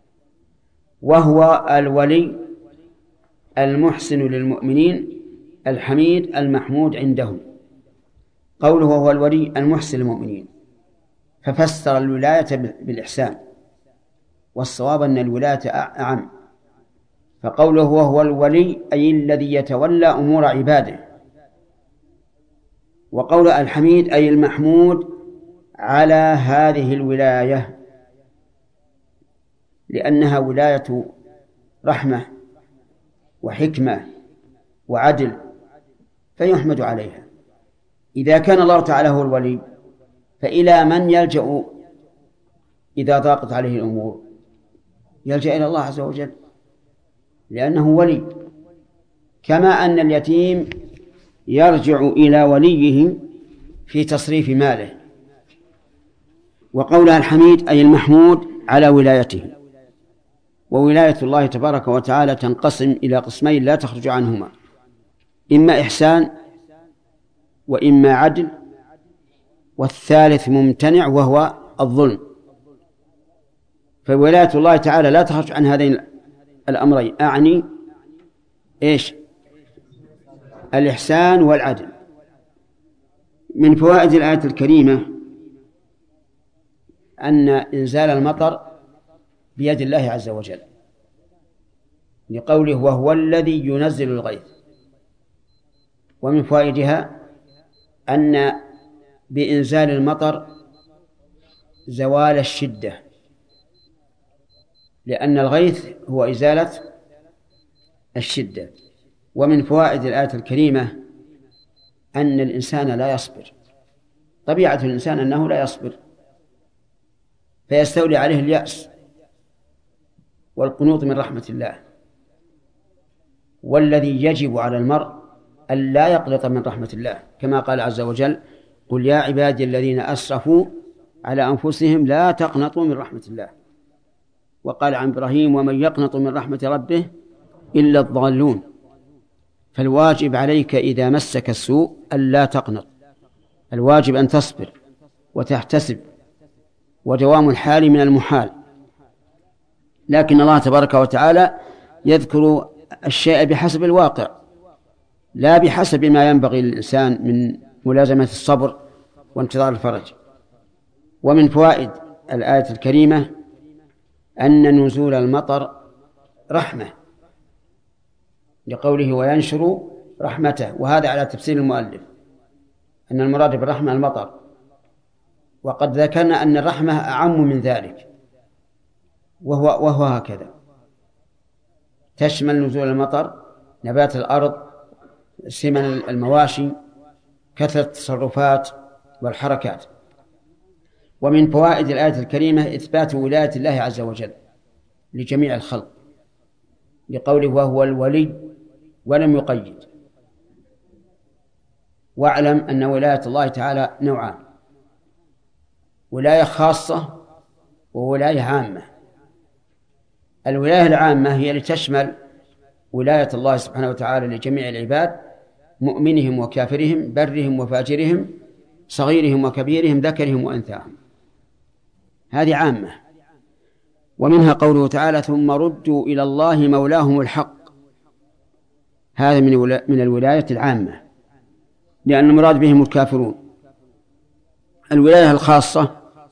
وهو الولي المحسن للمؤمنين الحميد المحمود عندهم. قوله هو الولي المحسن للمؤمنين، ففسر الولاية بالإحسان، والصواب أن الولاية أعم. فقوله وهو الولي أي الذي يتولى أمور عباده، وقول الحميد أي المحمود على هذه الولاية، لأنها ولاية رحمة وحكمة وعدل فيحمد عليها. إذا كان الله تعالى هو الولي فإلى من يلجأ إذا ضاقت عليه الأمور؟ يلجأ إلى الله عز وجل، لأنه ولي، كما أن اليتيم يرجع إلى وليه في تصريف ماله. وقولها الحميد أي المحمود على ولايته. وولاية الله تبارك وتعالى تنقسم إلى قسمين لا تخرج عنهما: إما إحسان وإما عدل، والثالث ممتنع وهو الظلم. فولاية الله تعالى لا تخرج عن هذين الأمرين، أعني إيش؟ الإحسان والعدل. من فوائد الآية الكريمة أن إنزال المطر بيد الله عز وجل، لقوله وهو الذي ينزل الغيث. ومن فوائدها أن بإنزال المطر زوال الشدة، لأن الغيث هو إزالة الشدة. ومن فوائد الآية الكريمة أن الإنسان لا يصبر، طبيعة الإنسان أنه لا يصبر، فيستولي عليه اليأس والقنوط من رحمة الله. والذي يجب على المرء أن لا يقلط من رحمة الله، كما قال عز وجل: قل يا عبادي الذين أسرفوا على أنفسهم لا تقنطوا من رحمة الله. وقال عن إبراهيم: ومن يقنط من رحمة ربه إلا الضالون. فالواجب عليك إذا مسك السوء ألا تقنط، الواجب أن تصبر وتحتسب، ودوام الحال من المحال. لكن الله تبارك وتعالى يذكر الشيء بحسب الواقع لا بحسب ما ينبغي للإنسان من ملازمة الصبر وانتظار الفرج. ومن فوائد الآية الكريمة أن نزول المطر رحمة لقوله وينشر رحمته، وهذا على تفسير المؤلف أن المراد بالرحمة المطر، وقد ذكرنا أن الرحمة أعم من ذلك، وهو, وهو هكذا تشمل نزول المطر، نبات الأرض، سمن المواشي، كثرة التصرفات والحركات. ومن فوائد الآية الكريمة إثبات ولاية الله عز وجل لجميع الخلق لقوله وهو الولي ولم يقيد. واعلم أن ولاية الله تعالى نوعان: ولاية خاصة وولاية عامة. الولاية العامة هي لتشمل ولاية الله سبحانه وتعالى لجميع العباد، مؤمنهم وكافرهم، برهم وفاجرهم، صغيرهم وكبيرهم، ذكرهم وأنثاهم، هذه عامة. ومنها قوله تعالى ثم ردوا إلى الله مولاهم الحق، هذا من من الولاية العامة، لأن المراد بهم الكافرون. الولاية الخاصة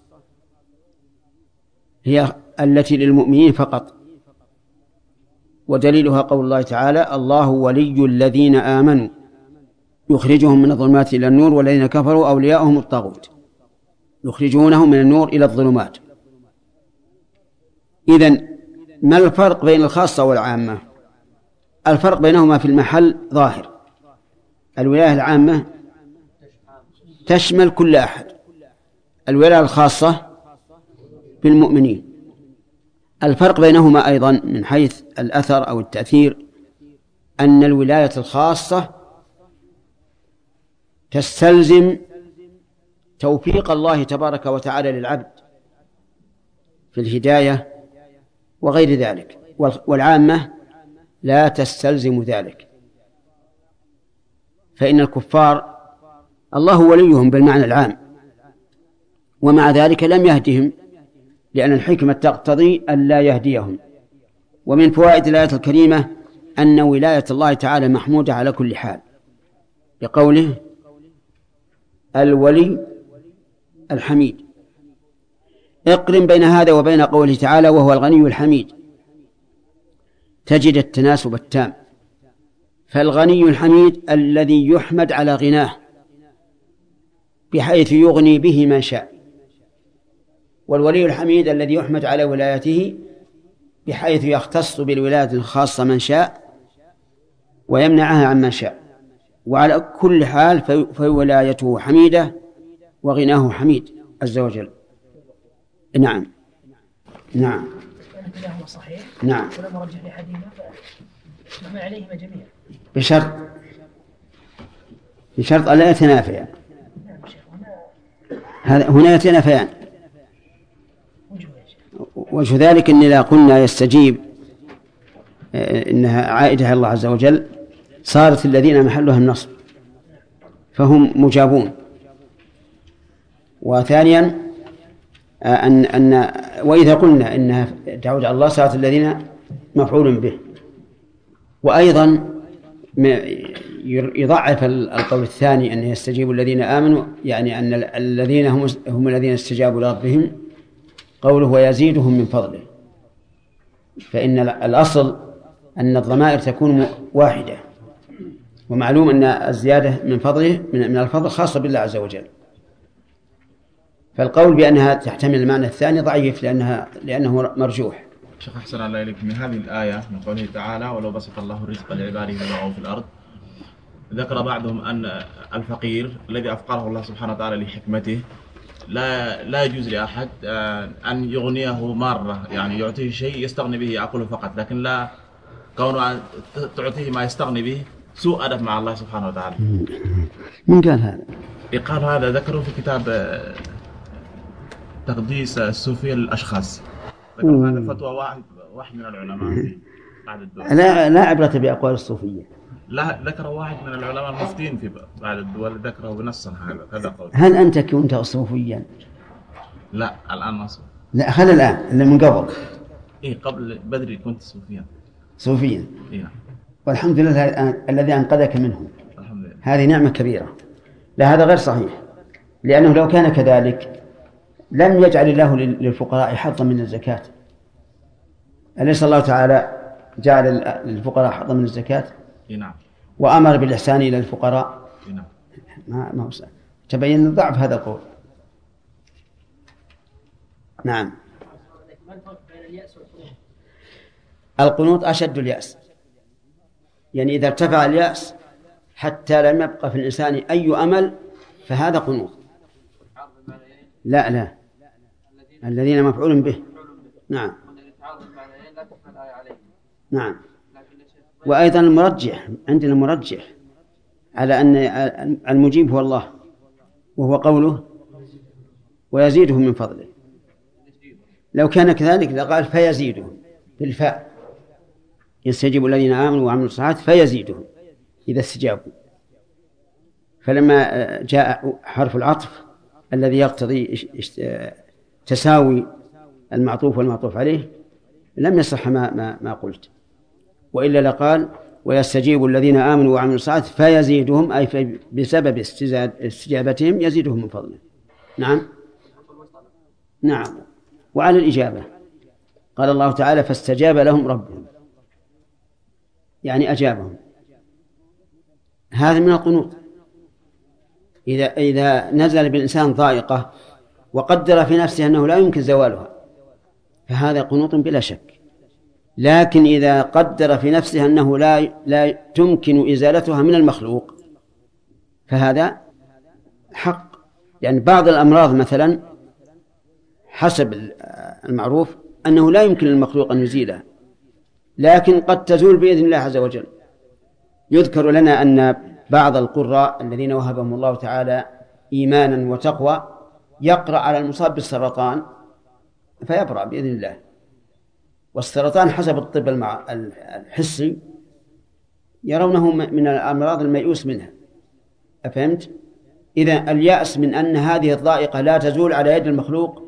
هي التي للمؤمنين فقط، ودليلها قول الله تعالى الله ولي الذين آمنوا يخرجهم من الظلمات إلى النور والذين كفروا أولياؤهم الطاغوت يخرجونهم من النور إلى الظلمات. إذن ما الفرق بين الخاصة والعامة؟ الفرق بينهما في المحل ظاهر. الولاية العامة تشمل كل أحد، الولاية الخاصة بالمؤمنين. الفرق بينهما أيضا من حيث الأثر أو التأثير أن الولاية الخاصة تستلزم توفيق الله تبارك وتعالى للعبد في الهداية وغير ذلك، والعامة لا تستلزم ذلك. فإن الكفار الله وليهم بالمعنى العام، ومع ذلك لم يهدهم لأن الحكمة تقتضي أن لا يهديهم. ومن فوائد الآية الكريمة أن ولاية الله تعالى محمودة على كل حال، بقوله الولي الحميد. اقرن بين هذا وبين قوله تعالى وهو الغني الحميد، تجد التناسب التام. فالغني الحميد الذي يحمد على غناه بحيث يغني به من شاء، والولي الحميد الذي يحمد على ولايته بحيث يختص بالولاية الخاصة من شاء ويمنعها عن من شاء. وعلى كل حال فولايته حميدة وغناه حميد عز وجل. نعم نعم كلاهما صحيح. نعم. ولما رجح لأحدهما فما عليهما جميعا بشرط بشرط ألا يتنافيا. نعم شيخ. هذا هنا يتنافيان. وجه ذلك أن إذا قلنا يستجيب إنها عائدة الله عز وجل صارت الذين محلها النصب فهم مجابون. وثانيا أن أن وإذا قلنا إنها تعود على الله صارت الذين مفعول به. وأيضا يضعف القول الثاني أن يستجيب الذين آمنوا، يعني أن الذين هم هم الذين استجابوا لربهم قوله ويزيدهم من فضله، فإن الأصل أن الضمائر تكون واحدة، ومعلوم أن الزيادة من فضله من الفضل خاصة بالله عز وجل. فالقول بأنها تحتمل المعنى الثاني ضعيف لأنها لأنه مرجوح. شيخ أحسن الله إليك، من هذه الآية من قوله تعالى ولو بسط الله الرزق لعباده لبغوا في الأرض، ذكر بعضهم أن الفقير الذي أفقره الله سبحانه وتعالى لحكمته لا لا يجوز لأحد أن يغنيه مرة، يعني يعطيه شيء يستغني به يأكله فقط، لكن لا كونه تعطيه ما يستغني به سوء أدب مع الله سبحانه وتعالى. من قال هذا؟ قال هذا ذكره في كتاب تقديس الصوفية للأشخاص، ذكر هذا فتوى واحد واحد من العلماء بعد الدول. لا لا عبرة بأقوال الصوفية. لا ذكر واحد من العلماء المفتين في بعض الدول ذكره بنص هذا هذا قول. هل أنت كنت صوفيا؟ لا الآن ما صوفي. لا هل الآن اللي من قبل؟ إيه قبل بدري كنت صوفيا. صوفيا. والحمد لله الذي أنقذك منهم، هذه نعمة كبيرة. لا، هذا غير صحيح، لأنه لو كان كذلك لم يجعل الله للفقراء حظا من الزكاة. أليس الله تعالى جعل للفقراء حظا من الزكاة؟ نعم. وأمر بالإحسان إلى الفقراء. نعم. ما ما تبين ضعف هذا القول. نعم. القنوط أشد اليأس، يعني إذا ارتفع اليأس حتى لم يبقى في الإنسان أي أمل فهذا قنوط. لا لا، الذين مفعول به. نعم. نعم. وأيضا المرجح، عندنا مرجح على أن المجيب هو الله، وهو قوله ويزيدهم من فضله. لو كان كذلك لقال فيزيدهم بالفاء، يستجيب الذين آمنوا وعملوا الصالحات فيزيدهم إذا استجابوا. فلما جاء حرف العطف الذي يقتضي تساوي المعطوف والمعطوف عليه لم يصح ما, ما, ما قلت، وإلا لقال ويستجيب الذين آمنوا وعملوا الصالحات فيزيدهم، أي بسبب استجابتهم يزيدهم من فضله. نعم. نعم. وعلى الإجابة قال الله تعالى فاستجاب لهم ربهم، يعني أجابهم. هذا من القنوط. إذا إذا نزل بالإنسان ضائقة وقدر في نفسه أنه لا يمكن زوالها فهذا قنوط بلا شك. لكن إذا قدر في نفسه أنه لا لا تمكن إزالتها من المخلوق فهذا حق. لأن بعض الأمراض مثلا حسب المعروف أنه لا يمكن للمخلوق أن يزيلها، لكن قد تزول بإذن الله عز وجل. يذكر لنا أن بعض القراء الذين وهبهم الله تعالى إيمانا وتقوى يقرأ على المصاب بالسرطان فيبرأ بإذن الله. والسرطان حسب الطب الحسي يرونه من الأمراض الميؤوس منها. أفهمت؟ إذا اليأس من أن هذه الضائقة لا تزول على يد المخلوق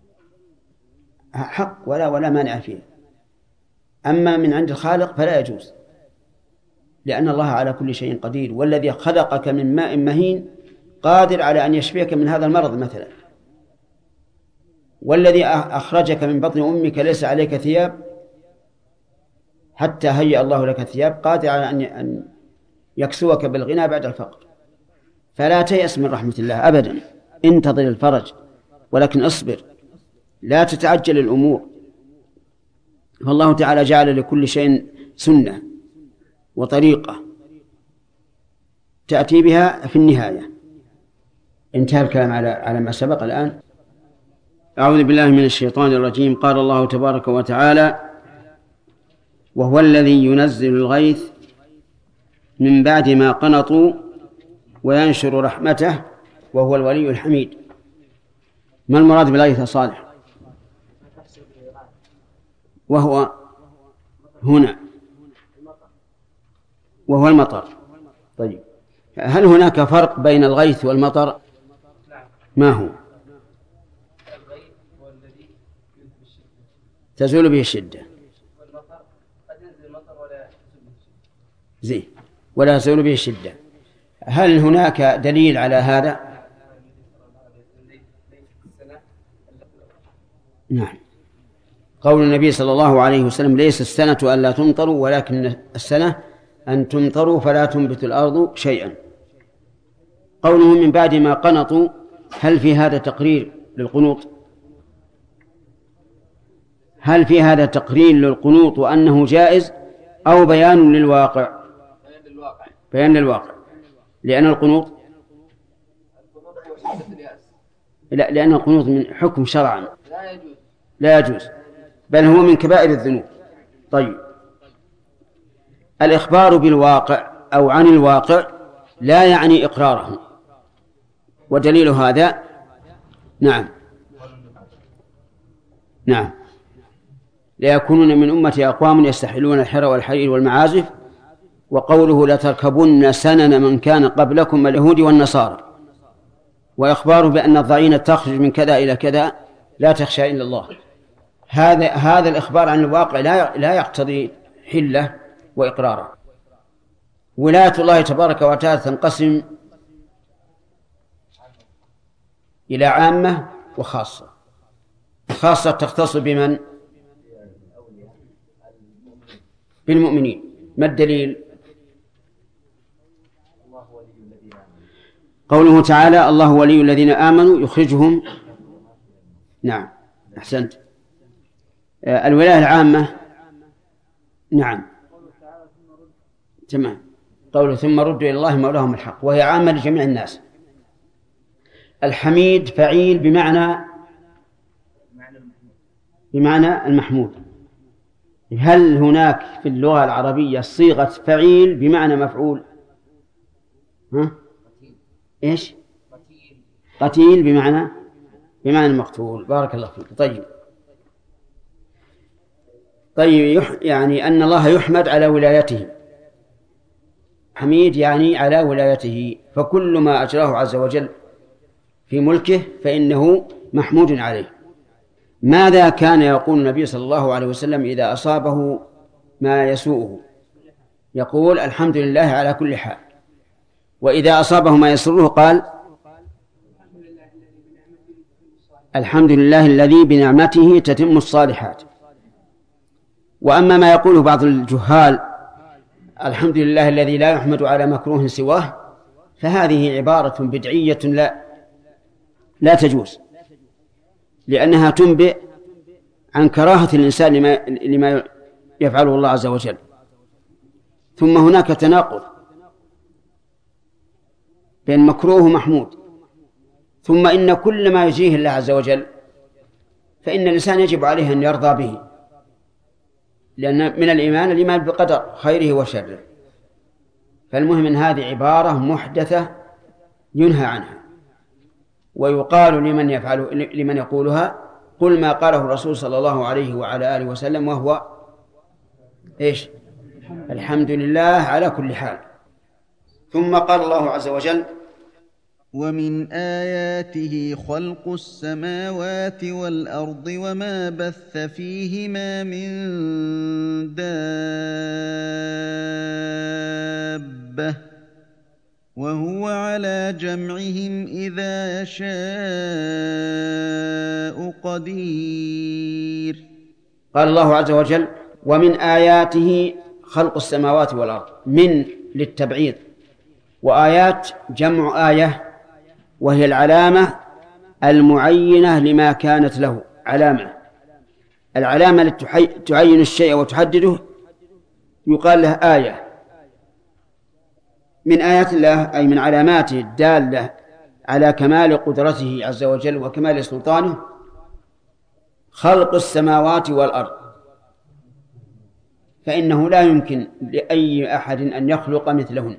حق ولا ولا مانع فيه. أما من عند الخالق فلا يجوز، لأن الله على كل شيء قدير، والذي خلقك من ماء مهين قادر على أن يشفيك من هذا المرض مثلا، والذي أخرجك من بطن أمك ليس عليك ثياب حتى هيأ الله لك ثياب قادر على أن يكسوك بالغنى بعد الفقر. فلا تيأس من رحمة الله أبدا، انتظر الفرج، ولكن اصبر، لا تتعجل الأمور. فالله تعالى جعل لكل شيء سنة وطريقة تأتي بها في النهاية. انتهى الكلام على على ما سبق. الآن أعوذ بالله من الشيطان الرجيم. قال الله تبارك وتعالى وهو الذي ينزل الغيث من بعد ما قنطوا وينشر رحمته وهو الولي الحميد. ما المراد بالغيث صالح؟ وهو هنا وهو المطر. طيب، هل هناك فرق بين الغيث والمطر؟ ما هو؟ تزول به الشدة زين ولا تزول به الشدة. هل هناك دليل على هذا؟ نعم. قول النبي صلى الله عليه وسلم ليس السنة أن لا تمطروا ولكن السنة أن تمطروا فلا تنبت الأرض شيئا. قوله من بعد ما قنطوا، هل في هذا تقرير للقنوط؟ هل في هذا تقرير للقنوط وأنه جائز أو بيان للواقع؟ بيان للواقع. لأن القنوط لا لأن القنوط من حكم شرعا لا يجوز، بل هو من كبائر الذنوب. طيب، الإخبار بالواقع أو عن الواقع لا يعني إقراره، ودليل هذا نعم نعم ليكونون من أمتي أقوام يستحلون الحر والحرير والمعازف، وقوله لتركبن سنن من كان قبلكم اليهود والنصارى، وإخباره بأن الضعين تخرج من كذا إلى كذا لا تخشى إلا الله. هذا هذا الإخبار عن الواقع لا لا يقتضي حلة وإقرارا. ولاية الله تبارك وتعالى تنقسم إلى عامة وخاصة. خاصة تختص بمن؟ بالمؤمنين. ما الدليل؟ قوله تعالى الله ولي الذين آمنوا يخرجهم. نعم أحسنت. الولاية العامة نعم تمام. قوله ثم ردوا إلى الله مولاهم الحق، وهي عامة لجميع الناس. الحميد فعيل بمعنى بمعنى المحمود. هل هناك في اللغة العربية صيغة فعيل بمعنى مفعول؟ ها؟ إيش؟ قتيل بمعنى بمعنى مقتول. بارك الله فيك. طيب طيب يعني أن الله يحمد على ولايته. حميد يعني على ولايته، فكل ما أجراه عز وجل في ملكه فإنه محمود عليه. ماذا كان يقول النبي صلى الله عليه وسلم إذا أصابه ما يسوءه؟ يقول الحمد لله على كل حال. وإذا أصابه ما يسره قال الحمد لله الذي بنعمته تتم الصالحات. وأما ما يقوله بعض الجهال الحمد لله الذي لا يحمد على مكروه سواه، فهذه عبارة بدعية لا لا تجوز، لأنها تنبئ عن كراهة الإنسان لما, لما يفعله الله عز وجل. ثم هناك تناقض بين مكروه ومحمود. ثم إن كل ما يجريه الله عز وجل فإن الإنسان يجب عليه أن يرضى به، لأن من الإيمان الإيمان بقدر خيره وشره. فالمهم أن هذه عبارة محدثة ينهى عنها، ويقال لمن يفعل لمن يقولها قل ما قاله الرسول صلى الله عليه وعلى آله وسلم، وهو إيش؟ الحمد لله على كل حال. ثم قال الله عز وجل ومن آياته خلق السماوات والأرض وما بث فيهما من دابة وهو على جمعهم إذا يشاء قدير. قال الله عز وجل ومن آياته خلق السماوات والأرض، من للتبعيض، وآيات جمع آية وهي العلامة المعينة لما كانت له علامة. العلامة التي تعين الشيء وتحدده يقال له آية. من آيات الله أي من علاماته الدالة على كمال قدرته عز وجل وكمال سلطانه خلق السماوات والأرض، فإنه لا يمكن لأي أحد أن يخلق مثلهن.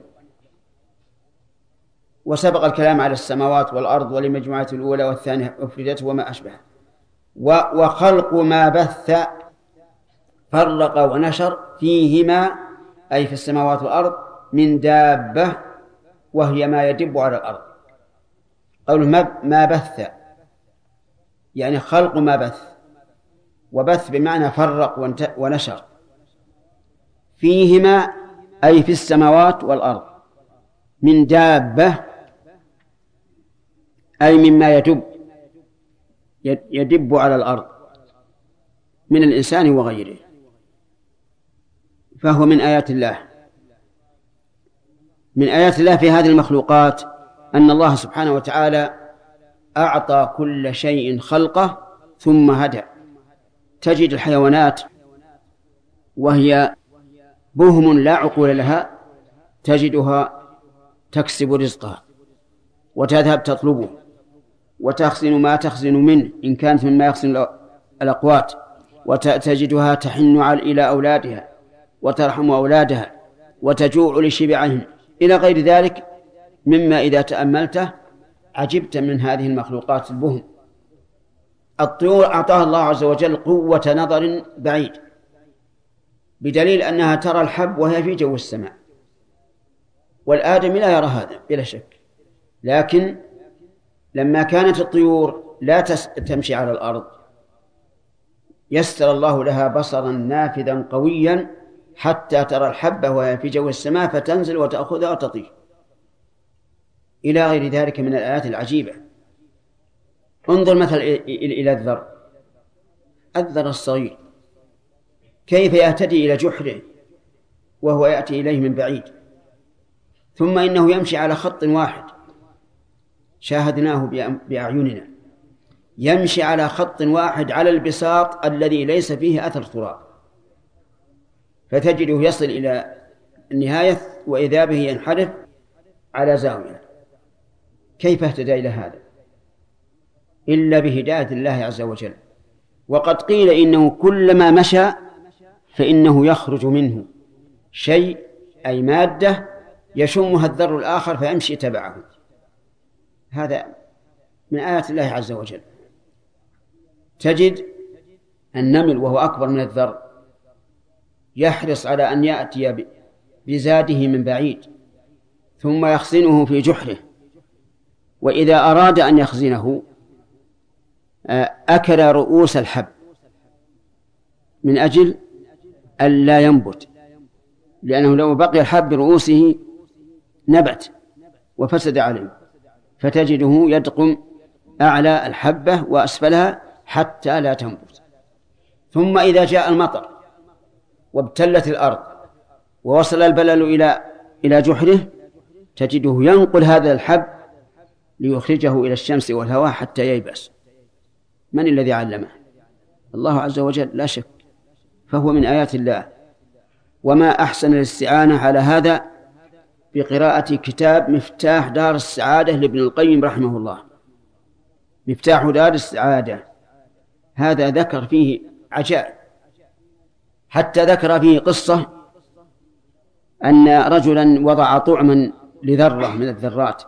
وسبق الكلام على السماوات والأرض ولمجموعة الأولى والثانية أفردت وما أشبه. وخلق ما بث فرق ونشر فيهما أي في السماوات والأرض من دابة وهي ما يدب على الأرض. قوله ما بث يعني خلق ما بث، وبث بمعنى فرق ونشر. فيهما أي في السماوات والأرض من دابة أي مما يدب يدب على الأرض من الإنسان وغيره، فهو من آيات الله. من آيات الله في هذه المخلوقات أن الله سبحانه وتعالى أعطى كل شيء خلقه ثم هدى. تجد الحيوانات وهي بهم لا عقول لها تجدها تكسب رزقها وتذهب تطلبه وتخزن ما تخزن منه إن كانت مما يخزن الأقوات، وتجدها تحن إلى أولادها وترحم أولادها وتجوع لشبعهم إلى غير ذلك مما إذا تأملته عجبت من هذه المخلوقات البهم. الطيور أعطاها الله عز وجل قوة نظر بعيد بدليل أنها ترى الحب وهي في جو السماء، والآدمي لا يرى هذا بلا شك. لكن لما كانت الطيور لا تمشي على الأرض يسر الله لها بصرا نافذا قويا حتى ترى الحبة وهي في جو السماء فتنزل وتأخذها وتطير، إلى غير ذلك من الآيات العجيبة. انظر مثلا إلى الذر، الذر الصغير كيف يهتدي إلى جحره وهو يأتي إليه من بعيد، ثم إنه يمشي على خط واحد، شاهدناه بأعيننا، يمشي على خط واحد على البساط الذي ليس فيه أثر تراب، فتجده يصل إلى النهاية وإذا به ينحرف على زاوية. كيف اهتدى إلى هذا؟ إلا بهداية الله عز وجل. وقد قيل إنه كلما مشى فإنه يخرج منه شيء، أي مادة يشمها الذر الآخر فيمشي تبعه. هذا من آيات الله عز وجل. تجد النمل وهو أكبر من الذر يحرص على أن يأتي بزاده من بعيد ثم يخزنه في جحره، وإذا أراد أن يخزنه أكل رؤوس الحب من أجل أن لا ينبت، لأنه لو بقي الحب برؤوسه نبت وفسد عليه، فتجده يدقم أعلى الحبة وأسفلها حتى لا تنبت. ثم إذا جاء المطر وابتلت الأرض ووصل البلل إلى إلى جحره تجده ينقل هذا الحب ليخرجه إلى الشمس والهواء حتى ييبس. من الذي علمه؟ الله عز وجل لا شك، فهو من آيات الله. وما أحسن الاستعانة على هذا بقراءة كتاب مفتاح دار السعادة لابن القيم رحمه الله. مفتاح دار السعادة هذا ذكر فيه عجائب، حتى ذكر فيه قصة أن رجلا وضع طعما لذرة من الذرات،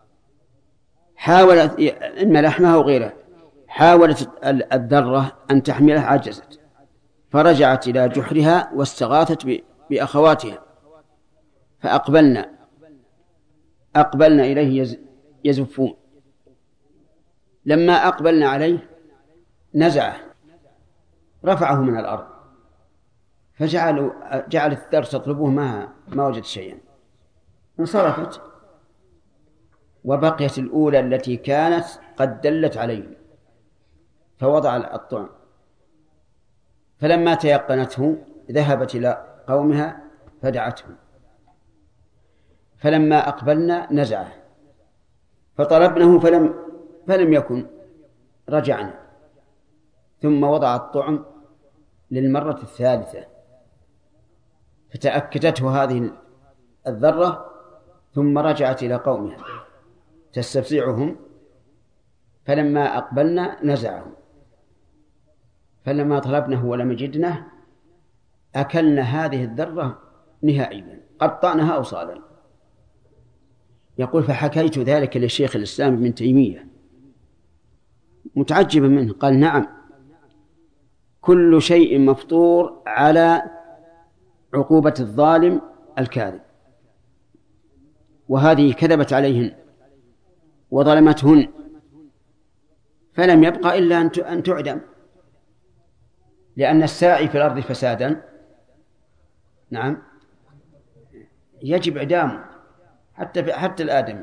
حاولت إما لحمها أو غيره، حاولت الذرة أن تحملها عجزت، فرجعت إلى جحرها واستغاثت بأخواتها فأقبلنا أقبلنا إليه يزفون. لما أقبلنا عليه نزعه رفعه من الأرض، فجعلوا جعل الذر تطلبه ما ما وجد شيئا، انصرفت وبقيت الأولى التي كانت قد دلت عليه، فوضع الطعم، فلما تيقنته ذهبت إلى قومها فدعتهم، فلما أقبلنا نزعه فطلبناه فلم فلم يكن، رجعنا ثم وضع الطعم للمرة الثالثة، فتأكدته هذه الذرة ثم رجعت إلى قومها تستفزعهم، فلما أقبلنا نزعهم، فلما طلبناه ولم يجدنه أكلنا هذه الذرة نهائيا، قطعناها أوصالا. يقول فحكيت ذلك للشيخ الإسلام ابن تيمية متعجبا منه، قال نعم كل شيء مفطور على عقوبة الظالم الكاذب، وهذه كذبت عليهن وظلمتهن فلم يبقى إلا أن تعدم، لأن الساعي في الأرض فسادا نعم يجب إعدامه حتى حتى الآدمي.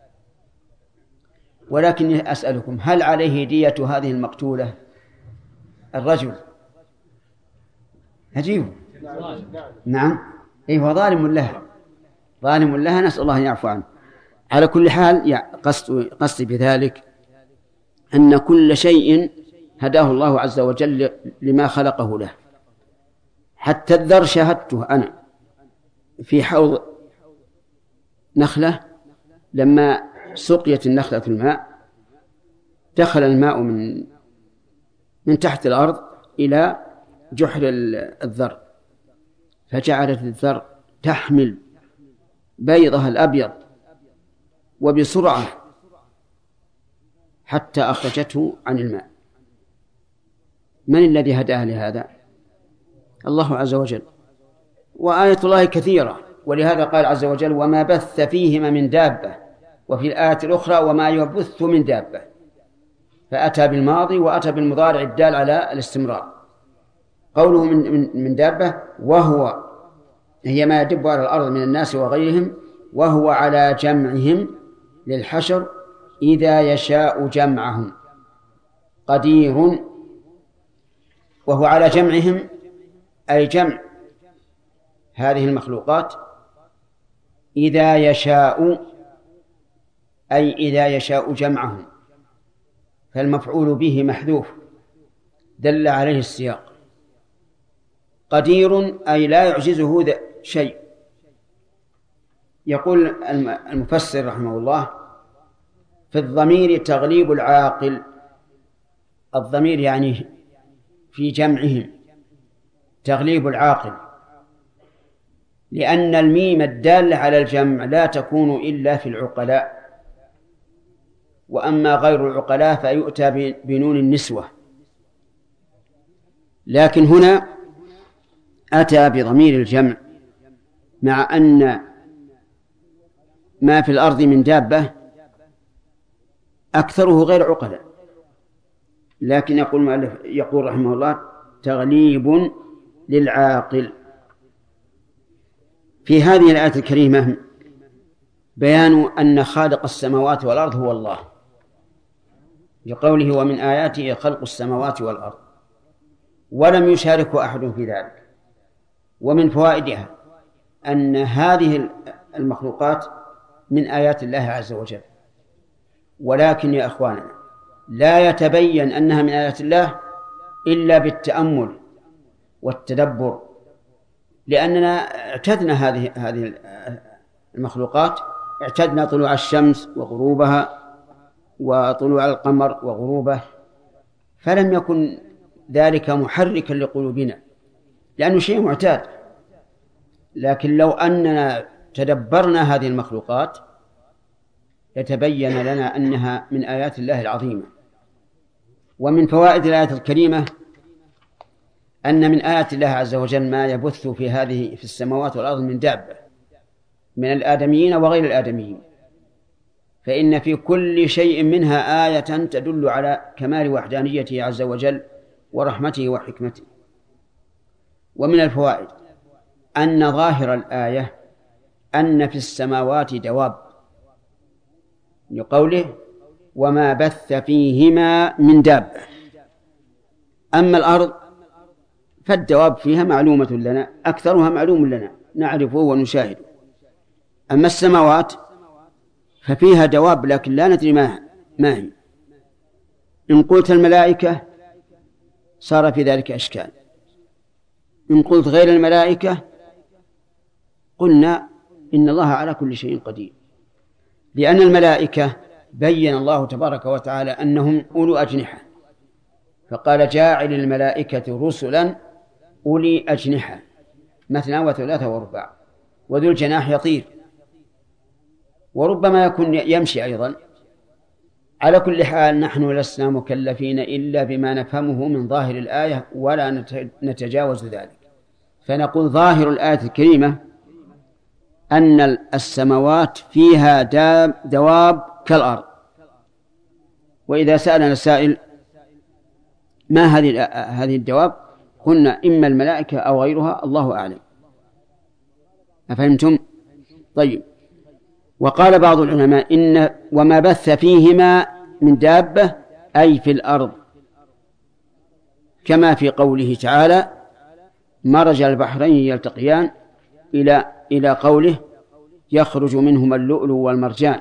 ولكن أسألكم هل عليه دية هذه المقتولة؟ الرجل هجيب نعم إيه هو ظالم لها، ظالم لها، نسأل الله أن يعفو عنه. على كل حال قصدي بذلك أن كل شيء هداه الله عز وجل لما خلقه له. حتى الذر شاهدته أنا في حوض نخلة، لما سقيت النخلة الماء دخل الماء من من تحت الأرض إلى جحر الذر، فجعلت الذر تحمل بيضها الأبيض وبسرعة حتى أخرجته عن الماء. من الذي هداه لهذا؟ الله عز وجل. وآية الله كثيرة، ولهذا قال عز وجل وما بث فيهما من دابة، وفي الآية الأخرى وما يبث من دابة، فأتى بالماضي وأتى بالمضارع الدال على الاستمرار. قوله من, من, من دابة وهو هي ما يدب على الأرض من الناس وغيرهم، وهو على جمعهم للحشر إذا يشاء جمعهم قدير. وهو على جمعهم أي جمع هذه المخلوقات إذا يشاء، أي إذا يشاء جمعهم، فالمفعول به محذوف دل عليه السياق. قدير أي لا يعجزه شيء. يقول المفسر رحمه الله في الضمير تغليب العاقل، الضمير يعني في جمعهم تغليب العاقل، لأن الميم الدالة على الجمع لا تكون إلا في العقلاء، وأما غير العقلاء فيؤتى بنون النسوة. لكن هنا أتى بضمير الجمع، مع أن ما في الأرض من دابة أكثره غير عقلاء، لكن يقول يقول رحمه الله تغليب للعاقل. في هذه الآية الكريمة بيان أن خالق السماوات والأرض هو الله، لقوله ومن آياته خلق السماوات والأرض، ولم يشاركه أحد في ذلك. ومن فوائدها أن هذه المخلوقات من آيات الله عز وجل، ولكن يا أخواننا لا يتبين أنها من آيات الله إلا بالتأمل والتدبر، لأننا اعتدنا هذه هذه المخلوقات، اعتدنا طلوع الشمس وغروبها وطلوع القمر وغروبه، فلم يكن ذلك محركا لقلوبنا لأنه شيء معتاد. لكن لو أننا تدبرنا هذه المخلوقات يتبين لنا أنها من آيات الله العظيمة. ومن فوائد الآية الكريمة أن من آيات الله عز وجل ما يبث في هذه في السماوات والأرض من دابة من الآدميين وغير الآدميين، فإن في كل شيء منها آية تدل على كمال وحدانيته عز وجل ورحمته وحكمته. ومن الفوائد أن ظاهر الآية أن في السماوات دواب، لقوله وما بث فيهما من دابة. أما الأرض فالدواب فيها معلومة لنا، أكثرها معلوم لنا نعرفه ونشاهده. أما السماوات ففيها دواب لكن لا ندري ما هي. إن قلت الملائكة صار في ذلك أشكال، إن قلت غير الملائكة قلنا إن الله على كل شيء قدير، لأن الملائكة بين الله تبارك وتعالى أنهم أولو أجنحة، فقال جاعل الملائكة رسلا أولي أجنحة مثنى وثلاثة ورباع، وذو الجناح يطير، وربما يكون يمشي أيضا. على كل حال نحن لسنا مكلفين إلا بما نفهمه من ظاهر الآية ولا نتجاوز ذلك، فنقول ظاهر الآية الكريمة أن السماوات فيها دواب كالأرض. وإذا سألنا سائل ما هذه هذه الدواب قلنا إما الملائكة أو غيرها، الله أعلم. أفهمتم؟ طيب. وقال بعض العلماء إن وما بث فيهما من دابة أي في الأرض، كما في قوله تعالى مرج البحرين يلتقيان إلى إلى قوله يخرج منهما اللؤلؤ والمرجان،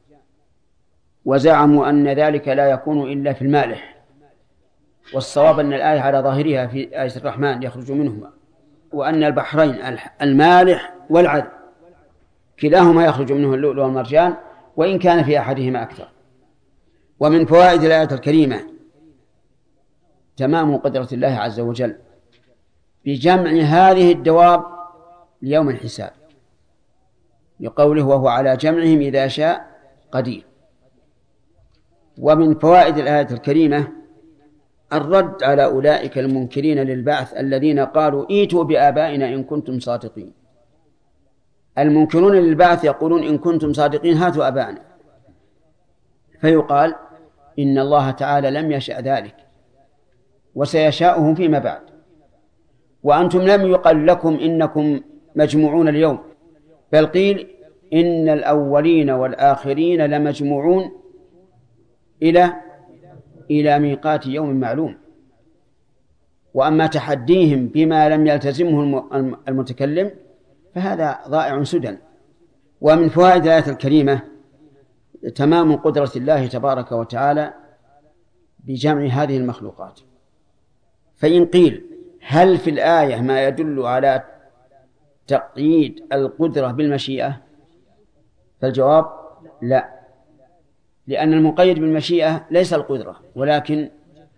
وزعموا أن ذلك لا يكون إلا في المالح، والصواب أن الآية على ظاهرها في آية الرحمن يخرج منهما، وأن البحرين المالح والعذب كلاهما يخرج منه اللؤلؤ والمرجان، وإن كان في أحدهما أكثر. ومن فوائد الآية الكريمة تمام قدرة الله عز وجل بجمع هذه الدواب ليوم الحساب، لقوله وهو على جمعهم إذا شاء قدير. ومن فوائد الآية الكريمة الرد على أولئك المنكرين للبعث الذين قالوا ايتوا بآبائنا إن كنتم صادقين. المنكرون للبعث يقولون إن كنتم صادقين هاتوا آبائنا، فيقال إن الله تعالى لم يشأ ذلك وسيشاؤه فيما بعد، وأنتم لم يقل لكم إنكم مجموعون اليوم، بل قيل إن الأولين والآخرين لمجموعون إلى إلى ميقات يوم معلوم. وأما تحديهم بما لم يلتزمه المتكلم فهذا ضائع سدى. ومن فوائد الآية الكريمة تمام قدرة الله تبارك وتعالى بجمع هذه المخلوقات. فإن قيل هل في الآية ما يدل على تقييد القدرة بالمشيئة؟ فالجواب لا، لأن المقيد بالمشيئة ليس القدرة ولكن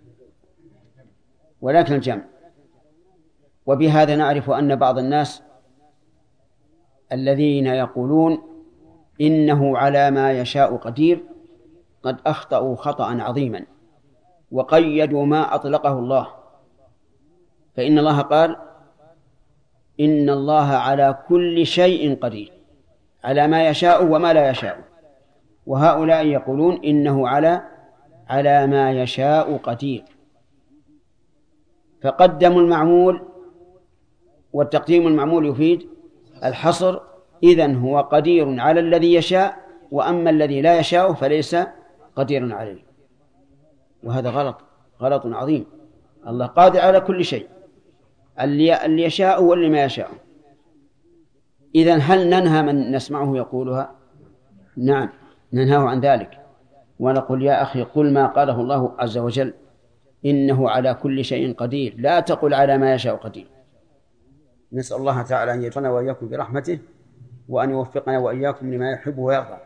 ولكن الجمع. وبهذا نعرف أن بعض الناس الذين يقولون إنه على ما يشاء قدير قد أخطأوا خطأ عظيما وقيدوا ما أطلقه الله. فإن الله قال إن الله على كل شيء قدير، على ما يشاء وما لا يشاء، وهؤلاء يقولون إنه على على ما يشاء قدير، فقدموا المعمول، والتقديم المعمول يفيد الحصر. إذن هو قدير على الذي يشاء، وأما الذي لا يشاء فليس قدير عليه، وهذا غلط غلط عظيم. الله قادر على كل شيء، اللي يشاء واللي ما يشاء. إذن هل ننهى من نسمعه يقولها؟ نعم ننهاه عن ذلك ونقول يا أخي قل ما قاله الله عز وجل إنه على كل شيء قدير، لا تقل على ما يشاء قدير. نسأل الله تعالى أن يجعلنا وإياكم برحمته وأن يوفقنا وإياكم لما يحب ويرضى.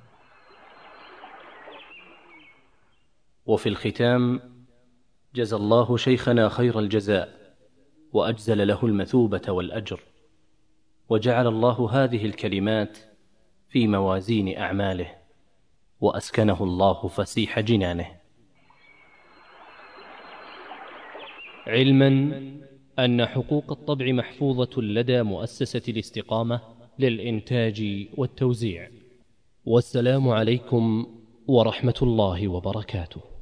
وفي الختام جزى الله شيخنا خير الجزاء وأجزل له المثوبة والأجر، وجعل الله هذه الكلمات في موازين أعماله، وأسكنه الله فسيح جنانه. علما أن حقوق الطبع محفوظة لدى مؤسسة الاستقامة للإنتاج والتوزيع. والسلام عليكم ورحمة الله وبركاته.